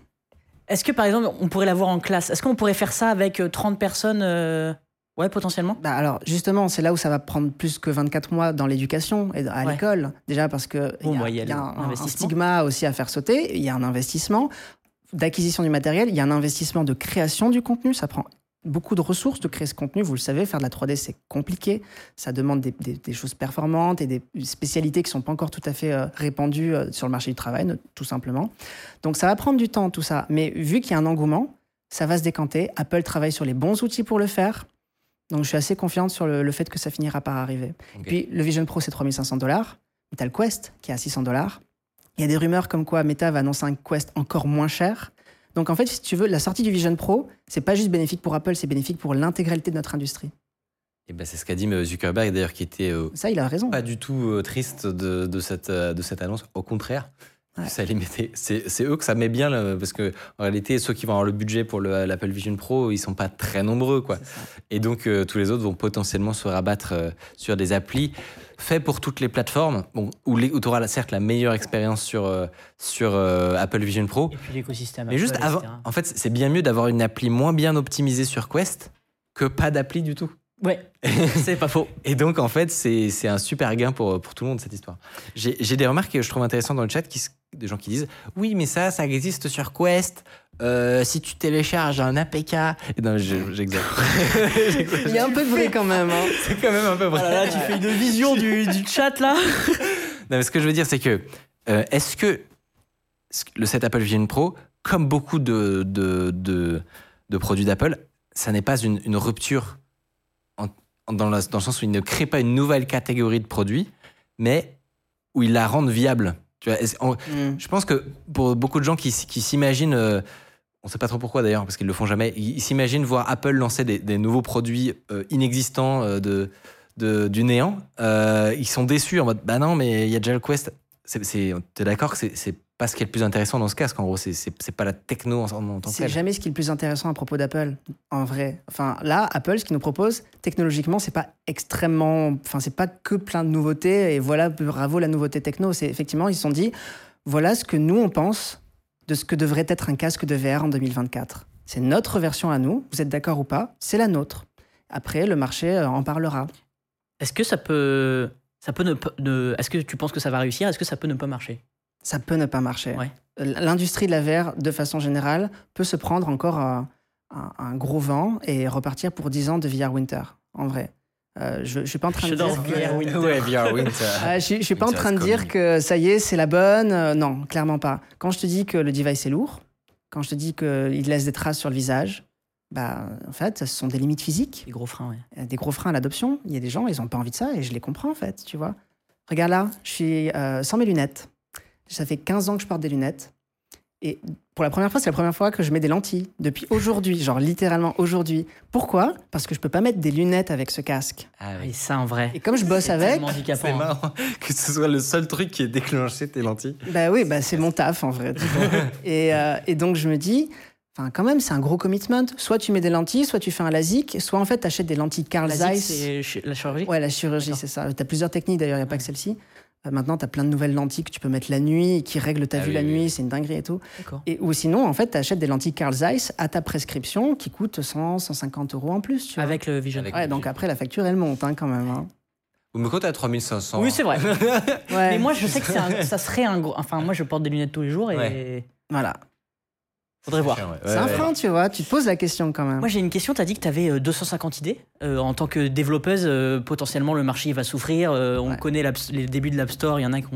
que, par exemple, on pourrait l'avoir en classe ? Est-ce qu'on pourrait faire ça avec 30 personnes Ouais, potentiellement. Alors, justement, c'est là où ça va prendre plus que 24 mois dans l'éducation et à l'école. Déjà parce qu'il y a un stigma aussi à faire sauter. Il y a un investissement d'acquisition du matériel. Il y a un investissement de création du contenu. Ça prend beaucoup de ressources de créer ce contenu. Vous le savez, faire de la 3D, c'est compliqué. Ça demande des choses performantes et des spécialités qui ne sont pas encore tout à fait répandues sur le marché du travail, tout simplement. Donc, ça va prendre du temps, tout ça. Mais vu qu'il y a un engouement, ça va se décanter. Apple travaille sur les bons outils pour le faire. Donc, je suis assez confiante sur le fait que ça finira par arriver. Okay. Puis, le Vision Pro, c'est $3 500. Tu as le Quest, qui est à $600. Il y a des rumeurs comme quoi Meta va annoncer un Quest encore moins cher. Donc, en fait, si tu veux, la sortie du Vision Pro, c'est pas juste bénéfique pour Apple, c'est bénéfique pour l'intégralité de notre industrie. Et c'est ce qu'a dit Zuckerberg, d'ailleurs, qui était ça, il a raison. Pas du tout triste de cette annonce. Au contraire. Ouais. C'est eux que ça met bien, là, parce que en réalité, ceux qui vont avoir le budget pour l'Apple Vision Pro, ils sont pas très nombreux, quoi. Et donc, tous les autres vont potentiellement se rabattre sur des applis faits pour toutes les plateformes, où tu auras certes la meilleure expérience sur Apple Vision Pro. Et puis l'écosystème. Mais juste avant, en fait, c'est bien mieux d'avoir une appli moins bien optimisée sur Quest que pas d'appli du tout. Ouais, c'est pas faux. Et donc, en fait, c'est un super gain pour tout le monde, cette histoire. J'ai des remarques que je trouve intéressantes dans le chat, des gens qui disent « Oui, mais ça existe sur Quest. Si tu télécharges un APK... » Non, j'exagère. Il y a un peu de vrai quand même. Hein. C'est quand même un peu vrai. Là, tu fais une vision du chat, là. Non, mais ce que je veux dire, c'est que... est-ce que le set Apple Vision Pro, comme beaucoup de produits d'Apple, ça n'est pas une rupture dans le sens où il ne crée pas une nouvelle catégorie de produits, mais où il la rende viable. Tu vois, je pense que pour beaucoup de gens qui s'imaginent, on ne sait pas trop pourquoi d'ailleurs, parce qu'ils ne le font jamais, ils s'imaginent voir Apple lancer des nouveaux produits inexistants du néant. Ils sont déçus en mode, bah non, mais il y a déjà le Quest. T'es d'accord que c'est pas ce qui est le plus intéressant dans ce casque, en gros, c'est pas la techno en tant que telle. C'est jamais ce qui est le plus intéressant à propos d'Apple, en vrai. Enfin, là, Apple, ce qu'il nous propose, technologiquement, c'est pas extrêmement... Enfin, c'est pas que plein de nouveautés, et voilà, bravo la nouveauté techno. C'est effectivement, ils se sont dit, voilà ce que nous, on pense de ce que devrait être un casque de VR en 2024. C'est notre version à nous, vous êtes d'accord ou pas, c'est la nôtre. Après, le marché en parlera. Est-ce que ça peut est-ce que tu penses que ça va réussir ? Est-ce que ça peut ne pas marcher ? Ça peut ne pas marcher. Ouais. L'industrie de la VR, de façon générale, peut se prendre encore un gros vent et repartir pour 10 ans de VR Winter, en vrai. Je suis pas en train de dire VR Winter. Ouais, VR Winter. je suis pas en train de dire que ça y est, c'est la bonne. Non, clairement pas. Quand je te dis que le device est lourd, quand je te dis qu'il laisse des traces sur le visage, en fait, ce sont des limites physiques. Des gros freins, ouais. Des gros freins à l'adoption. Il y a des gens, ils n'ont pas envie de ça et je les comprends en fait, tu vois. Regarde là, je suis sans mes lunettes. Ça fait 15 ans que je porte des lunettes. Et pour la première fois, c'est la première fois que je mets des lentilles. Depuis aujourd'hui, genre littéralement aujourd'hui. Pourquoi ? Parce que je peux pas mettre des lunettes avec ce casque. Ah Et ça, en vrai. Et comme je bosse c'est avec... tellement handicapant, C'est hein. marrant que ce soit le seul truc qui ait déclenché tes lentilles. Oui, c'est mon taf en vrai. tu vois. Et donc je me dis, quand même, c'est un gros commitment. Soit tu mets des lentilles, soit tu fais un LASIK, soit en fait tu achètes des lentilles Carl LASIK, Zeiss. c'est la chirurgie. Ouais, la chirurgie, D'accord. c'est ça. Tu as plusieurs techniques d'ailleurs, il n'y a pas que celle-ci. Maintenant, tu as plein de nouvelles lentilles que tu peux mettre la nuit et qui règlent ta vue la nuit, c'est une dinguerie et tout. D'accord. Ou sinon, en fait, tu achètes des lentilles Carl Zeiss à ta prescription qui coûtent 100, 150 € en plus. Tu vois. Avec le Vision. Ouais, donc après, la facture, elle monte quand même. Hein. Mais quand t'es à 3500. Oui, c'est vrai. Ouais. Mais moi, je sais que ça serait un gros. Enfin, moi, je porte des lunettes tous les jours et. Ouais. Voilà. Faudrait voir. C'est un frein, tu vois. Tu te poses la question quand même. Moi, j'ai une question. Tu as dit que tu avais 250 idées. En tant que développeuse, potentiellement, le marché va souffrir. On connaît les débuts de l'App Store. Il y en a qui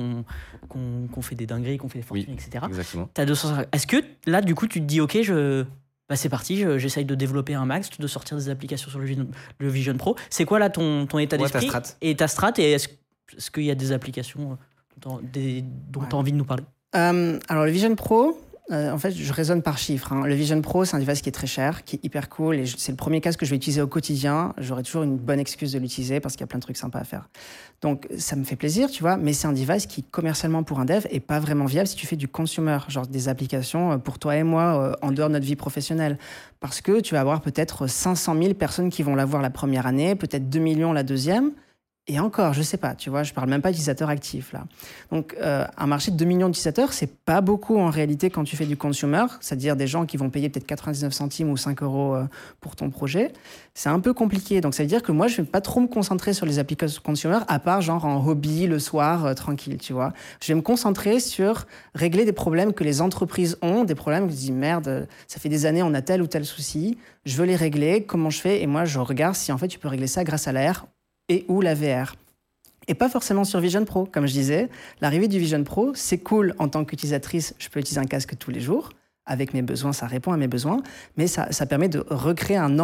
ont fait des dingueries, qui ont fait des fortunes, etc. Exactement. T'as 250. Est-ce que là, du coup, tu te dis, OK, c'est parti, j'essaye de développer un max, de sortir des applications sur le Vision Pro. C'est quoi là ton état d'esprit et ta strat? Et est-ce qu'il y a des applications dont tu as envie de nous parler? Alors, le Vision Pro, en fait, je raisonne par chiffres. Hein. Le Vision Pro, c'est un device qui est très cher, qui est hyper cool. Et c'est le premier casque que je vais utiliser au quotidien. J'aurai toujours une bonne excuse de l'utiliser parce qu'il y a plein de trucs sympas à faire. Donc, ça me fait plaisir, tu vois. Mais c'est un device qui, commercialement, pour un dev, est pas vraiment viable si tu fais du consumer, genre des applications pour toi et moi, en dehors de notre vie professionnelle. Parce que tu vas avoir peut-être 500 000 personnes qui vont l'avoir la première année, peut-être 2 millions la deuxième. Et encore, je sais pas, tu vois, je parle même pas d'utilisateurs actifs, là. Donc, un marché de 2 millions d'utilisateurs, c'est pas beaucoup en réalité quand tu fais du consumer, c'est-à-dire des gens qui vont payer peut-être 99 centimes ou 5 € pour ton projet. C'est un peu compliqué. Donc, ça veut dire que moi, je vais pas trop me concentrer sur les applications consumer, à part genre en hobby, le soir, tranquille, tu vois. Je vais me concentrer sur régler des problèmes que les entreprises ont, des problèmes où je dis, merde, ça fait des années, on a tel ou tel souci, je veux les régler, comment je fais? Et moi, je regarde si en fait, tu peux régler ça grâce à l'AR et ou la VR. Et pas forcément sur Vision Pro. Comme je disais, l'arrivée du Vision Pro, c'est cool en tant qu'utilisatrice. Je peux utiliser un casque tous les jours. Avec mes besoins, ça répond à mes besoins. Mais ça permet de recréer un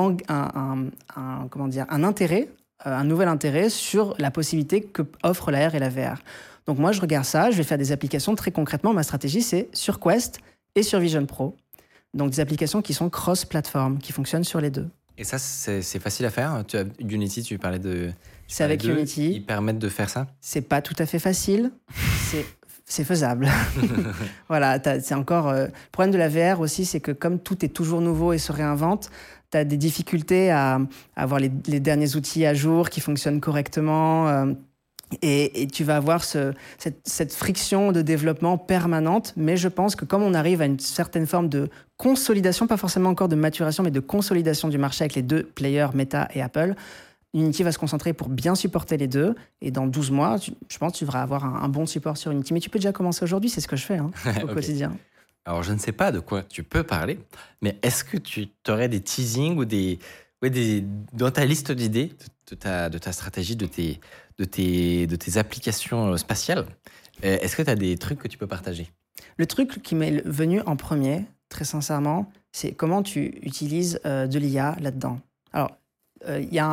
intérêt, un nouvel intérêt sur la possibilité que offrent la AR et la VR. Donc moi, je regarde ça. Je vais faire des applications très concrètement. Ma stratégie, c'est sur Quest et sur Vision Pro. Donc des applications qui sont cross-platform, qui fonctionnent sur les deux. Et ça, c'est facile à faire. Unity, tu parlais de... C'est avec Unity. Ils permettent de faire ça? C'est pas tout à fait facile. C'est faisable. Voilà, c'est encore... le problème de la VR aussi, c'est que comme tout est toujours nouveau et se réinvente, tu as des difficultés à avoir les derniers outils à jour qui fonctionnent correctement. Et tu vas avoir cette friction de développement permanente, mais je pense que comme on arrive à une certaine forme de consolidation, pas forcément encore de maturation, mais de consolidation du marché avec les deux players, Meta et Apple, Unity va se concentrer pour bien supporter les deux, et dans 12 mois, je pense que tu devras avoir un bon support sur Unity. Mais tu peux déjà commencer aujourd'hui, c'est ce que je fais au quotidien. Alors, je ne sais pas de quoi tu peux parler, mais est-ce que tu aurais des teasings ou dans ta liste d'idées de ta stratégie, de tes applications spatiales, est-ce que tu as des trucs que tu peux partager? Le truc qui m'est venu en premier, très sincèrement, c'est comment tu utilises de l'IA là-dedans. Alors, il y a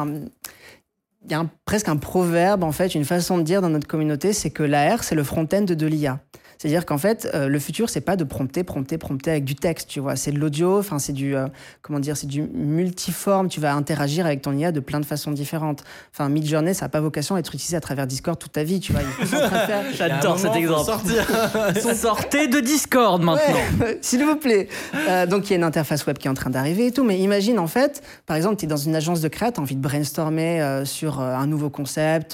presque un proverbe, en fait, une façon de dire dans notre communauté, c'est que l'AR, c'est le front-end de l'IA. C'est-à-dire qu'en fait, le futur, c'est pas de prompter avec du texte, tu vois. C'est de l'audio, enfin, c'est du multiforme. Tu vas interagir avec ton IA de plein de façons différentes. Enfin, Midjourney, ça n'a pas vocation à être utilisé à travers Discord toute ta vie, tu vois. J'adore cet exemple. Sortez de Discord maintenant. Ouais, s'il vous plaît. Donc, il y a une interface web qui est en train d'arriver et tout. Mais imagine, en fait, par exemple, tu es dans une agence de créa, tu as envie de brainstormer sur un nouveau concept,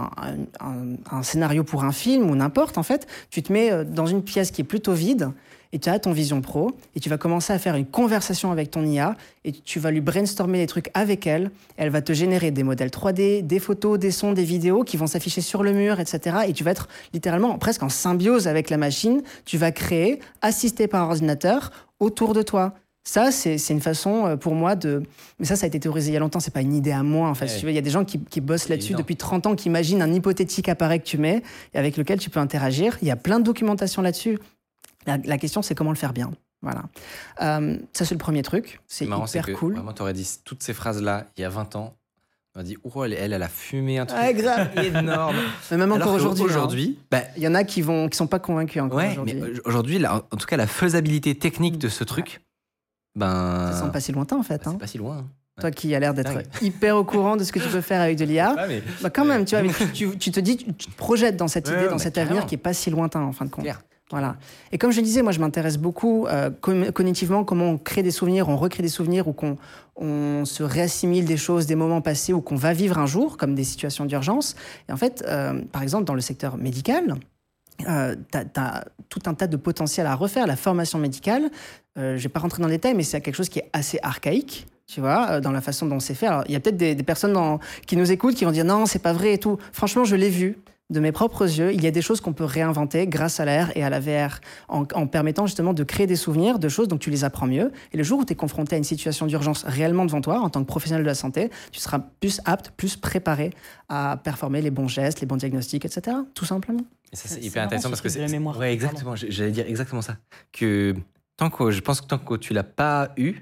un scénario pour un film ou n'importe, en fait. Tu te mets dans une pièce qui est plutôt vide et tu as ton Vision Pro et tu vas commencer à faire une conversation avec ton IA et tu vas lui brainstormer des trucs avec elle. Elle va te générer des modèles 3D, des photos, des sons, des vidéos qui vont s'afficher sur le mur, etc. Et tu vas être littéralement presque en symbiose avec la machine. Tu vas créer, assisté par ordinateur, autour de toi. Ça, c'est une façon pour moi de... Mais ça a été théorisé il y a longtemps, c'est pas une idée à moi, en fait. Si tu veux, il y a des gens qui bossent là-dessus depuis 30 ans, qui imaginent un hypothétique appareil que tu mets et avec lequel tu peux interagir. Il y a plein de documentation là-dessus. La question, c'est comment le faire bien. Voilà. Ça, c'est le premier truc. C'est marrant, hyper cool. Vraiment, t'aurais dit toutes ces phrases-là il y a 20 ans. On a dit, elle a fumé un truc énorme. Mais même encore aujourd'hui, il y en a qui sont pas convaincus encore aujourd'hui. Mais aujourd'hui, en tout cas, la faisabilité technique de ce truc, ça semble pas si lointain en fait. C'est pas si loin. Toi qui as l'air d'être hyper au courant de ce que tu peux faire avec de l'IA, quand même, tu vois, tu te dis, tu te projettes dans cette idée, dans cet avenir qui est pas si lointain en fin de compte. Claire. Voilà. Et comme je le disais, moi, je m'intéresse beaucoup cognitivement, comment on crée des souvenirs, on recrée des souvenirs, ou qu'on se réassimile des choses, des moments passés, ou qu'on va vivre un jour, comme des situations d'urgence. Et en fait, par exemple, dans le secteur médical, t'as tout un tas de potentiel à refaire. La formation médicale, je vais pas rentrer dans les détails, mais c'est quelque chose qui est assez archaïque. Tu vois, dans la façon dont c'est fait. Alors, il y a peut-être des personnes qui nous écoutent, qui vont dire non, c'est pas vrai et tout. Franchement, je l'ai vu. De mes propres yeux, il y a des choses qu'on peut réinventer grâce à l'AR et à la VR en permettant justement de créer des souvenirs de choses, donc tu les apprends mieux. Et le jour où tu es confronté à une situation d'urgence réellement devant toi, en tant que professionnel de la santé, tu seras plus apte, plus préparé à performer les bons gestes, les bons diagnostics, etc. Tout simplement. Et ça, c'est hyper intéressant parce que c'est la mémoire. Ouais, exactement. J'allais dire exactement ça. Que je pense que tant que tu l'as pas eu,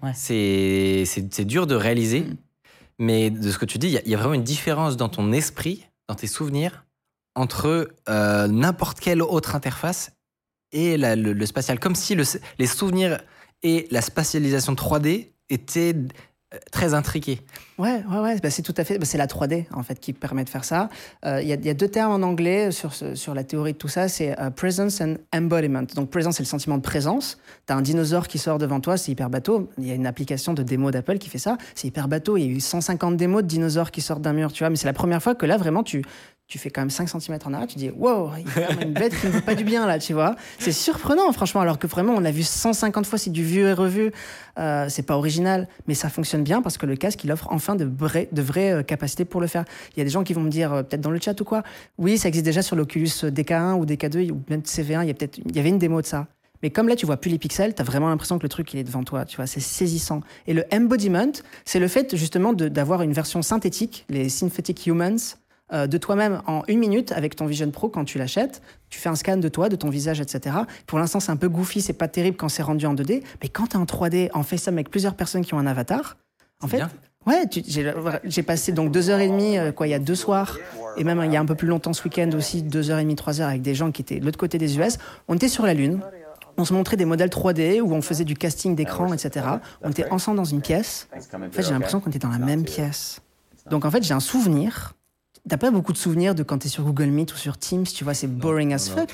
c'est dur de réaliser. Mais de ce que tu dis, il y a vraiment une différence dans ton esprit, dans tes souvenirs, entre n'importe quelle autre interface et le spatial. Comme si les souvenirs et la spatialisation 3D étaient très intriqués. Ouais. C'est tout à fait. C'est la 3D en fait qui permet de faire ça. Il y a deux termes en anglais sur la théorie de tout ça. C'est presence and embodiment. Donc presence, c'est le sentiment de présence. T'as un dinosaure qui sort devant toi, c'est hyper bateau. Il y a une application de démo d'Apple qui fait ça. C'est hyper bateau. Il y a eu 150 démos de dinosaures qui sortent d'un mur, tu vois. Mais c'est la première fois que là vraiment tu fais quand même 5 cm en arrière, tu dis wow, il y a une bête qui ne veut pas du bien là, tu vois. C'est surprenant, franchement, alors que vraiment on l'a vu 150 fois, c'est du vu et revu. C'est pas original, mais ça fonctionne bien parce que le casque il offre enfin de vraies capacités pour le faire. Il y a des gens qui vont me dire, peut-être dans le chat ou quoi, oui, ça existe déjà sur l'Oculus DK1 ou DK2 ou même CV1, il y avait une démo de ça. Mais comme là, tu vois plus les pixels, tu as vraiment l'impression que le truc, il est devant toi. Tu vois, c'est saisissant. Et le embodiment, c'est le fait justement d'avoir une version synthétique, les synthetic humans, de toi-même en 1 minute avec ton Vision Pro quand tu l'achètes. Tu fais un scan de toi, de ton visage, etc. Pour l'instant, c'est un peu goofy, c'est pas terrible quand c'est rendu en 2D. Mais quand tu es en 3D, en FaceTime avec plusieurs personnes qui ont un avatar, en fait... Bien. Ouais, j'ai passé donc 2h30, il y a 2 soirs, et même il y a un peu plus longtemps ce week-end aussi, 2h30, 3h avec des gens qui étaient de l'autre côté des US. On était sur la Lune. On se montrait des modèles 3D où on faisait du casting d'écran, etc. On était ensemble dans une pièce. En fait, j'ai l'impression qu'on était dans la même pièce. Donc, en fait, j'ai un souvenir. T'as pas beaucoup de souvenirs de quand t'es sur Google Meet ou sur Teams, tu vois, c'est boring as fuck.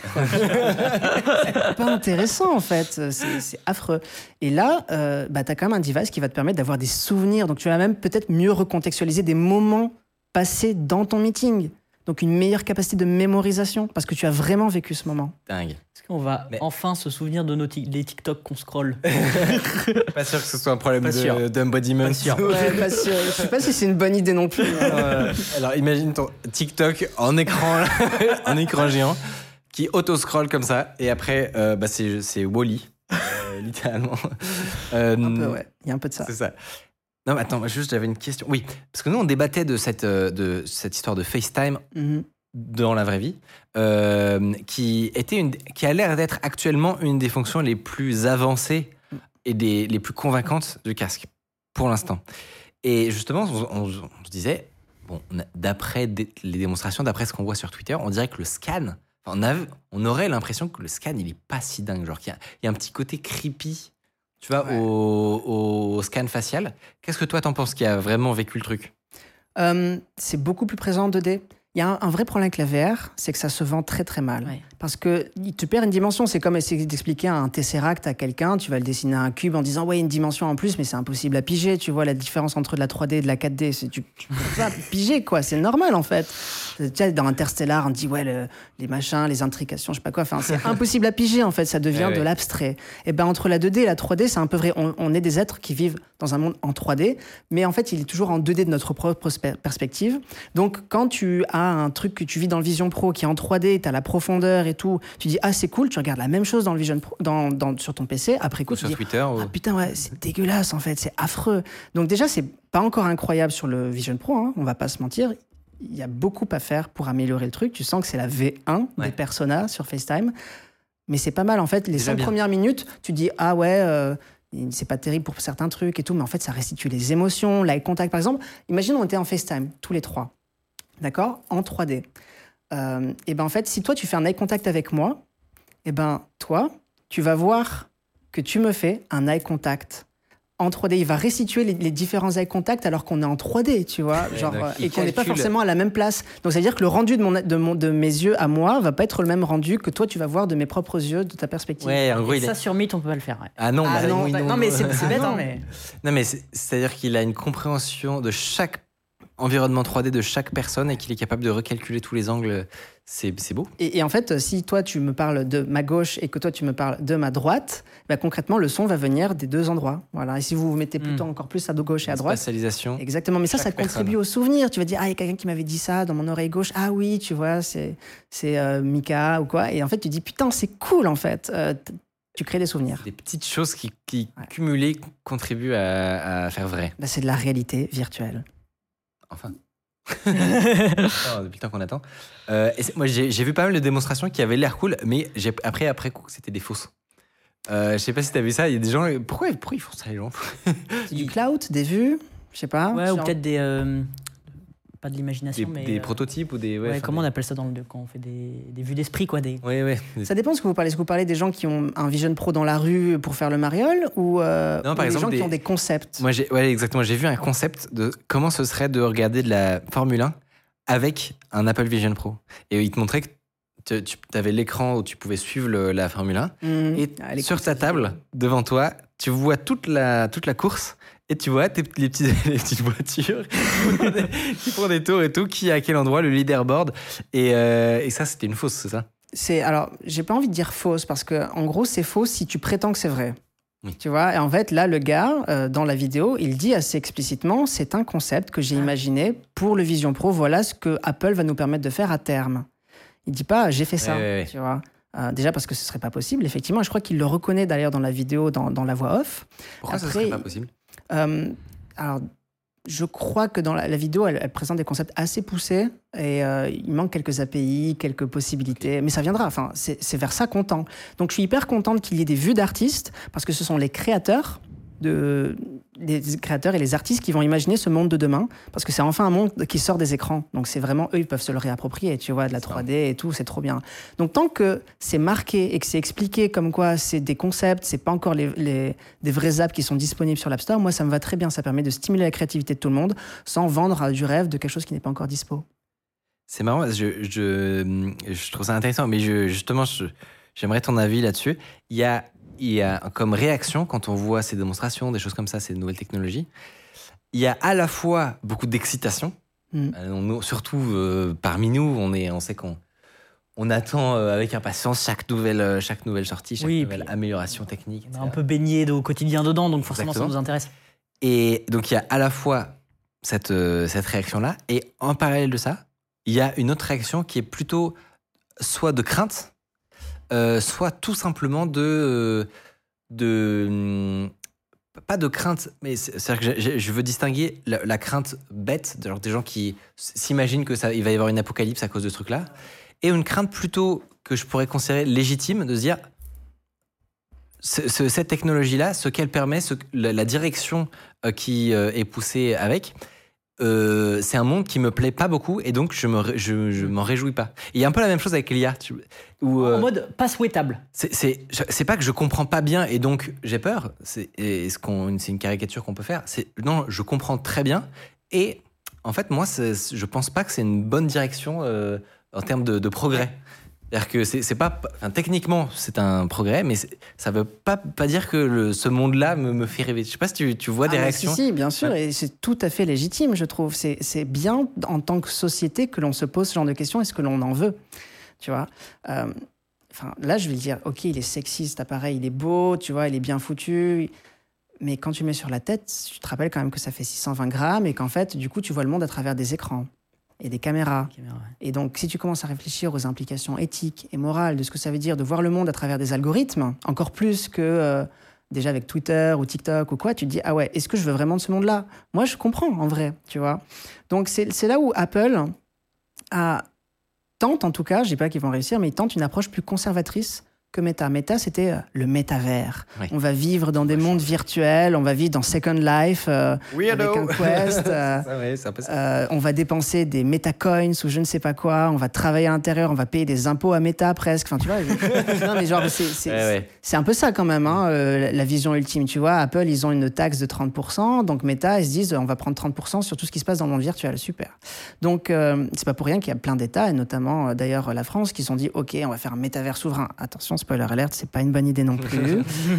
C'est pas intéressant, en fait. C'est affreux. Et là, t'as quand même un device qui va te permettre d'avoir des souvenirs. Donc, tu vas même peut-être mieux recontextualiser des moments passés dans ton meeting. Donc, une meilleure capacité de mémorisation parce que tu as vraiment vécu ce moment. Dingue. Est-ce qu'on va enfin se souvenir de les TikTok qu'on scrolle? Pas sûr que ce soit un problème d'embodiment. Pas sûr. Ouais, pas sûr. Je sais pas si c'est une bonne idée non plus. Alors, imagine ton TikTok en écran, en écran géant qui auto-scroll comme ça. Et après, c'est Wall-E, littéralement. Un peu, ouais. Il y a un peu de ça. C'est ça. Non, attends, j'avais une question. Oui, parce que nous, on débattait de cette histoire de FaceTime dans la vraie vie, qui a l'air d'être actuellement une des fonctions les plus avancées et les plus convaincantes du casque, pour l'instant. Et justement, on se disait, d'après les démonstrations, d'après ce qu'on voit sur Twitter, on dirait que le scan, on aurait l'impression que le scan, il est pas si dingue. Genre qu'il y a un petit côté creepy. Tu vois, ouais. au scan facial. Qu'est-ce que toi, t'en penses qui a vraiment vécu le truc? C'est beaucoup plus présent en 2D. Il y a un vrai problème avec la VR, c'est que ça se vend très très mal. Ouais. Parce que tu perds une dimension. C'est comme essayer d'expliquer un Tesseract à quelqu'un. Tu vas le dessiner à un cube en disant ouais, il y a une dimension en plus, mais c'est impossible à piger. Tu vois la différence entre de la 3D et de la 4D. Tu peux pas piger, quoi. C'est normal en fait. Tu sais, dans Interstellar, on dit ouais, les machins, les intrications, je sais pas quoi. Enfin, c'est impossible à piger en fait. Ça devient de l'abstrait. Et ben entre la 2D et la 3D, c'est un peu vrai. On est des êtres qui vivent dans un monde en 3D, mais en fait, il est toujours en 2D de notre propre perspective. Donc, quand tu as un truc que tu vis dans le Vision Pro qui est en 3D, tu as la profondeur et tout, tu dis c'est cool, tu regardes la même chose dans le Vision Pro, sur ton PC, après coup tu dis Twitter, putain ouais, c'est dégueulasse en fait, c'est affreux. Donc déjà c'est pas encore incroyable sur le Vision Pro, hein, on va pas se mentir, il y a beaucoup à faire pour améliorer le truc, tu sens que c'est la V1 des personas sur FaceTime, mais c'est pas mal en fait, les 5 premières minutes, tu dis c'est pas terrible pour certains trucs et tout, mais en fait, ça restitue les émotions, l'eye contact. Par exemple, imagine on était en FaceTime, tous les trois, d'accord, en 3D. Et ben en fait, si toi, tu fais un eye contact avec moi, et ben toi, tu vas voir que tu me fais un eye contact en 3D. Il va restituer les différents eye contacts alors qu'on est en 3D, tu vois, et qu'on n'est pas forcément à la même place. Donc, ça veut dire que le rendu de mes yeux à moi va pas être le même rendu que toi, tu vas voir de mes propres yeux, de ta perspective. Ouais, en gros, ça, sur Meet, on peut pas le faire. Ouais. Ah non, non, mais c'est bête, hein, mais... Non, mais c'est-à-dire qu'il a une compréhension de chaque environnement 3D de chaque personne et qu'il est capable de recalculer tous les angles. C'est beau. Et en fait, si toi, tu me parles de ma gauche et que toi, tu me parles de ma droite, bah, concrètement, le son va venir des deux endroits. Voilà. Et si vous vous mettez plutôt encore plus à gauche et à droite... Spatialisation. Exactement. Mais ça contribue au souvenir. Tu vas dire, il y a quelqu'un qui m'avait dit ça dans mon oreille gauche. Ah oui, tu vois, c'est Mika ou quoi. Et en fait, tu dis, putain, c'est cool, en fait. Tu crées des souvenirs. Des petites choses qui cumulées, contribuent à faire vrai. Bah, c'est de la réalité virtuelle. Enfin... depuis le temps qu'on attend. Moi, j'ai vu pas mal de démonstrations qui avaient l'air cool, mais j'ai après coup, c'était des fausses. Je sais pas si t'as vu ça. Il y a des gens. Pourquoi ils font ça, les gens? C'est du cloud, des vues, je sais pas. Ouais, ou peut-être des. Pas de l'imagination, mais. Des prototypes ou des. Comment on appelle ça quand on fait des vues d'esprit, quoi. Ouais. Ça dépend de ce que vous parlez. Est-ce que vous parlez des gens qui ont un Vision Pro dans la rue pour faire le mariole ou non, par exemple, des gens qui ont des concepts? Moi, exactement. J'ai vu un concept de comment ce serait de regarder de la Formule 1 avec un Apple Vision Pro. Et il te montrait que tu avais l'écran où tu pouvais suivre la Formule 1 et sur ta table, devant toi, tu vois toute la course. Et tu vois les petites voitures qui font des tours et tout, qui est à quel endroit, le leaderboard. Et ça, c'était une fausse, c'est ça? Alors, j'ai pas envie de dire fausse, parce que en gros, c'est faux si tu prétends que c'est vrai. Oui. Tu vois, et en fait, là, le gars, dans la vidéo, il dit assez explicitement, c'est un concept que j'ai imaginé pour le Vision Pro. Voilà ce que Apple va nous permettre de faire à terme. Il dit pas, j'ai fait ça, tu vois. Déjà parce que ce serait pas possible, effectivement. Je crois qu'il le reconnaît d'ailleurs dans la vidéo, dans la voix off. Pourquoi ça serait pas possible? Alors, je crois que dans la vidéo, elle présente des concepts assez poussés et il manque quelques API, quelques possibilités, mais ça viendra. Enfin, c'est vers ça qu'on tend. Donc, je suis hyper contente qu'il y ait des vues d'artistes parce que ce sont les créateurs et les artistes qui vont imaginer ce monde de demain, parce que c'est enfin un monde qui sort des écrans. Donc c'est vraiment eux, ils peuvent se le réapproprier, tu vois, de la 3D et tout, c'est trop bien. Donc tant que c'est marqué et que c'est expliqué comme quoi c'est des concepts, c'est pas encore des vrais apps qui sont disponibles sur l'App Store, moi ça me va très bien, ça permet de stimuler la créativité de tout le monde sans vendre du rêve de quelque chose qui n'est pas encore dispo. C'est marrant, je trouve ça intéressant, mais justement, j'aimerais ton avis là-dessus. Il y a comme réaction, quand on voit ces démonstrations, des choses comme ça, ces nouvelles technologies, il y a à la fois beaucoup d'excitation, surtout parmi nous, on sait qu'on attend avec impatience chaque nouvelle sortie, chaque nouvelle amélioration technique. On est un peu baigné au quotidien dedans, donc forcément ça nous intéresse. Et donc il y a à la fois cette réaction-là, et en parallèle de ça, il y a une autre réaction qui est plutôt soit de crainte, soit tout simplement pas de crainte, mais c'est-à-dire que je veux distinguer la crainte bête, genre des gens qui s'imaginent que il va y avoir une apocalypse à cause de ce truc-là, et une crainte plutôt que je pourrais considérer légitime, de se dire cette technologie-là, ce qu'elle permet, la direction qui est poussée avec, c'est un monde qui me plaît pas beaucoup et donc je m'en réjouis pas. Il y a un peu la même chose avec l'IA. En mode pas souhaitable. C'est pas que je comprends pas bien et donc j'ai peur. C'est une caricature qu'on peut faire. Non, je comprends très bien et en fait moi je pense pas que c'est une bonne direction en termes de progrès. C'est-à-dire que c'est pas, techniquement, c'est un progrès, mais ça veut pas dire que ce monde-là me fait rêver. Je sais pas si tu vois des réactions. Si, bien sûr, et c'est tout à fait légitime, je trouve. C'est bien, en tant que société, que l'on se pose ce genre de questions. Est-ce que l'on en veut? Tu vois, là, je vais dire, ok, il est sexy, cet appareil, il est beau, tu vois, il est bien foutu. Mais quand tu mets sur la tête, tu te rappelles quand même que ça fait 620 grammes et qu'en fait, du coup, tu vois le monde à travers des écrans. il y a des caméras. Et donc, si tu commences à réfléchir aux implications éthiques et morales de ce que ça veut dire de voir le monde à travers des algorithmes, encore plus que déjà avec Twitter ou TikTok ou quoi, tu te dis, ah ouais, est-ce que je veux vraiment de ce monde-là ? Moi, je comprends, en vrai, tu vois. Donc, c'est là où Apple tente, en tout cas, je dis pas qu'ils vont réussir, mais ils tentent une approche plus conservatrice que Meta. Meta, c'était le métavers. Oui. On va vivre dans des mondes virtuels, on va vivre dans Second Life avec un Quest. On va dépenser des Metacoins ou je ne sais pas quoi. On va travailler à l'intérieur, on va payer des impôts à Meta presque. Enfin, tu vois. Non, mais genre, c'est un peu ça quand même, hein, la vision ultime. Tu vois, Apple, ils ont une taxe de 30%. Donc Meta, ils se disent, on va prendre 30% sur tout ce qui se passe dans le monde virtuel. Super. Donc, c'est pas pour rien qu'il y a plein d'États, et notamment d'ailleurs la France, qui se sont dit, OK, on va faire un métavers souverain. Attention, spoiler alert, c'est pas une bonne idée non plus.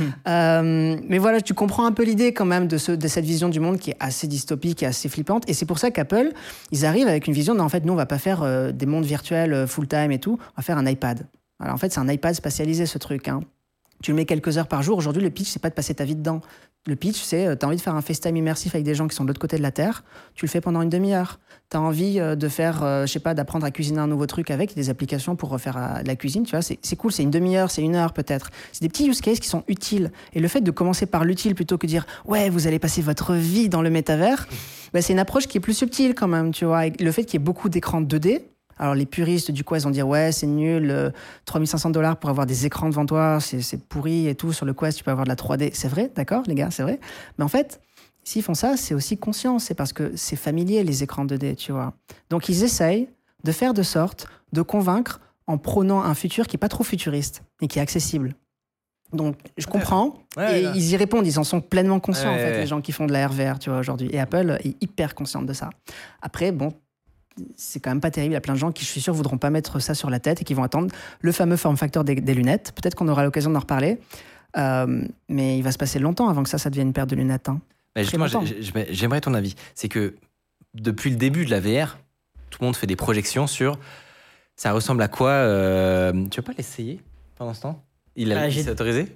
Mais voilà, tu comprends un peu l'idée quand même de cette vision du monde qui est assez dystopique et assez flippante. Et c'est pour ça qu'Apple, ils arrivent avec une vision, en fait, nous, on va pas faire des mondes virtuels full-time et tout, on va faire un iPad. Alors en fait, c'est un iPad spatialisé, ce truc, hein. Tu le mets quelques heures par jour. Aujourd'hui, le pitch, c'est pas de passer ta vie dedans. Le pitch, c'est t'as envie de faire un FaceTime immersif avec des gens qui sont de l'autre côté de la Terre, tu le fais pendant une demi-heure. T'as envie de faire, je sais pas, d'apprendre à cuisiner un nouveau truc avec des applications pour refaire de la cuisine, tu vois, c'est cool, c'est une demi-heure, c'est une heure peut-être. C'est des petits use cases qui sont utiles. Et le fait de commencer par l'utile plutôt que de dire « Ouais, vous allez passer votre vie dans le métavers », bah, c'est une approche qui est plus subtile quand même, tu vois. Et le fait qu'il y ait beaucoup d'écrans 2D, alors les puristes du Quest vont dire ouais c'est nul, $3 500 pour avoir des écrans devant toi, c'est pourri et tout. Sur le Quest tu peux avoir de la 3D, c'est vrai, d'accord les gars, c'est vrai. Mais en fait, s'ils font ça, c'est aussi conscient, c'est parce que c'est familier les écrans 2D, tu vois. Donc ils essayent de faire de sorte de convaincre en prônant un futur qui est pas trop futuriste et qui est accessible. Donc je comprends, et ils y répondent, ils en sont pleinement conscients en fait, les gens qui font de la RVR, tu vois, aujourd'hui. Et Apple est hyper consciente de ça. Après, bon, c'est quand même pas terrible. Il y a plein de gens qui, je suis sûr, voudront pas mettre ça sur la tête et qui vont attendre le fameux form factor des lunettes. Peut-être qu'on aura l'occasion d'en reparler, mais il va se passer longtemps avant que ça devienne une paire de lunettes. Hein. Justement, j'aimerais ton avis. C'est que depuis le début de la VR, tout le monde fait des projections sur ça ressemble à quoi. Tu veux pas l'essayer pendant ce temps? Il s'est autorisé?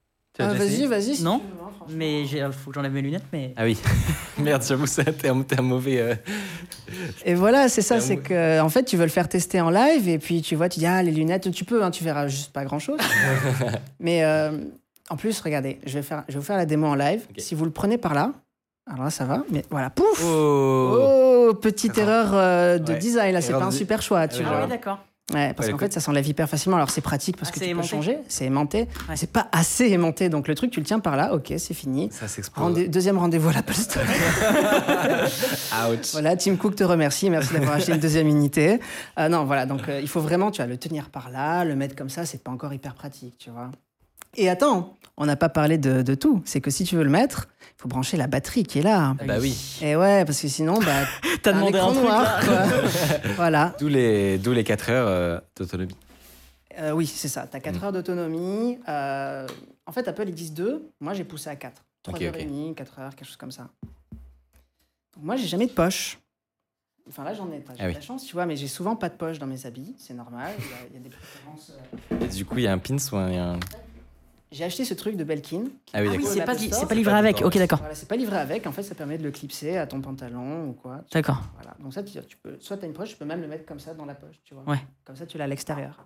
Vas-y. Non, mais il faut que j'enlève mes lunettes. Mais... Ah oui, merde, j'avoue, t'es un mauvais... Et voilà, c'est ça, c'est que en fait, tu veux le faire tester en live, et puis tu vois, tu dis, ah, les lunettes, tu peux, hein, tu verras juste pas grand-chose. Mais en plus, regardez, je vais vous faire la démo en live. Okay. Si vous le prenez par là, alors là, ça va, mais voilà, pouf petite erreur de design, là, c'est pas un super choix, tu vois. Ah oui, d'accord. Ouais, parce qu'en fait, ça s'enlève hyper facilement. Alors, c'est pratique parce que tu peux changer. C'est aimanté. Ouais. C'est pas assez aimanté. Donc, le truc, tu le tiens par là. OK, c'est fini. Ça s'explose. Deuxième rendez-vous à l'Apple Store. Ouch. Voilà, Tim Cook te remercie. Merci d'avoir acheté une deuxième unité. Non, voilà. Donc, il faut vraiment, tu vas le tenir par là, le mettre comme ça. C'est pas encore hyper pratique, tu vois. Et attends, on n'a pas parlé de tout. C'est que si tu veux le mettre, il faut brancher la batterie qui est là. Bah oui. Et ouais, parce que sinon, t'as demandé un truc noir, voilà. D'où les 4 heures d'autonomie. Oui, c'est ça. T'as 4 heures d'autonomie. En fait, Apple, ils disent 2. Moi, j'ai poussé à 4. 3h30, 4 heures, quelque chose comme ça. Donc, moi, j'ai jamais de poche. Enfin, là, j'en ai pas. J'ai de la chance, tu vois, mais j'ai souvent pas de poche dans mes habits. C'est normal. Il y a des préférences. Et du coup, il y a un pins ou un... J'ai acheté ce truc de Belkin. Ah oui, c'est pas livré avec. Ok, d'accord. Voilà, c'est pas livré avec. En fait, ça permet de le clipser à ton pantalon ou quoi. D'accord. Voilà. Donc ça, tu peux. Soit t'as une poche, tu peux même le mettre comme ça dans la poche, tu vois. Ouais. Comme ça, tu l'as à l'extérieur.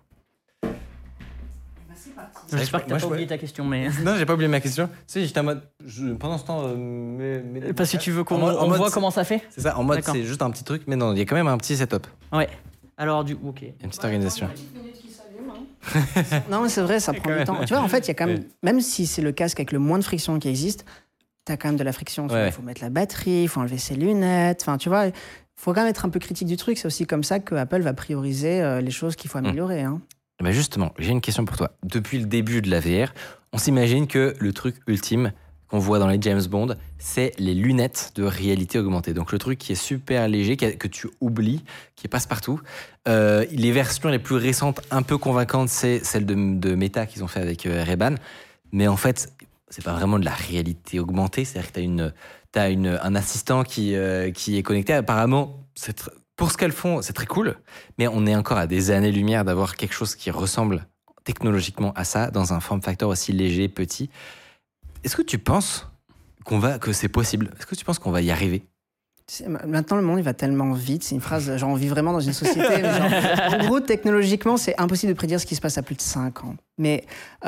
C'est parti. J'espère que t'as pas oublié ta question, mais. Non, j'ai pas oublié ma question. Tu sais, j'étais en mode. Pendant ce temps. Parce que tu veux qu'on voit comment ça fait. C'est ça. En mode, c'est juste un petit truc, mais non, il y a quand même un petit setup. Ouais. Alors ok. Il y a une petite organisation. Non, mais c'est vrai, ça prend du temps. Tu vois, en fait, il y a quand même si c'est le casque avec le moins de friction qui existe, t'as quand même de la friction. Il faut mettre la batterie, il faut enlever ses lunettes. Enfin, tu vois, il faut quand même être un peu critique du truc. C'est aussi comme ça que Apple va prioriser les choses qu'il faut améliorer. Hein. Ben justement, j'ai une question pour toi. Depuis le début de la VR, on s'imagine que le truc ultime qu'on voit dans les James Bond, c'est les lunettes de réalité augmentée. Donc le truc qui est super léger, que tu oublies, qui passe partout. Les versions les plus récentes, un peu convaincantes, c'est celle de Meta qu'ils ont fait avec Ray-Ban. Mais en fait, c'est pas vraiment de la réalité augmentée. C'est-à-dire que t'as un assistant qui est connecté. Apparemment, pour ce qu'elles font, c'est très cool. Mais on est encore à des années-lumière d'avoir quelque chose qui ressemble technologiquement à ça, dans un form factor aussi léger, petit. Est-ce que tu penses que c'est possible? Est-ce que tu penses qu'on va y arriver? Maintenant, le monde, il va tellement vite. C'est une phrase, genre, on vit vraiment dans une société. Mais genre, en gros, technologiquement, c'est impossible de prédire ce qui se passe à plus de 5 ans. Mais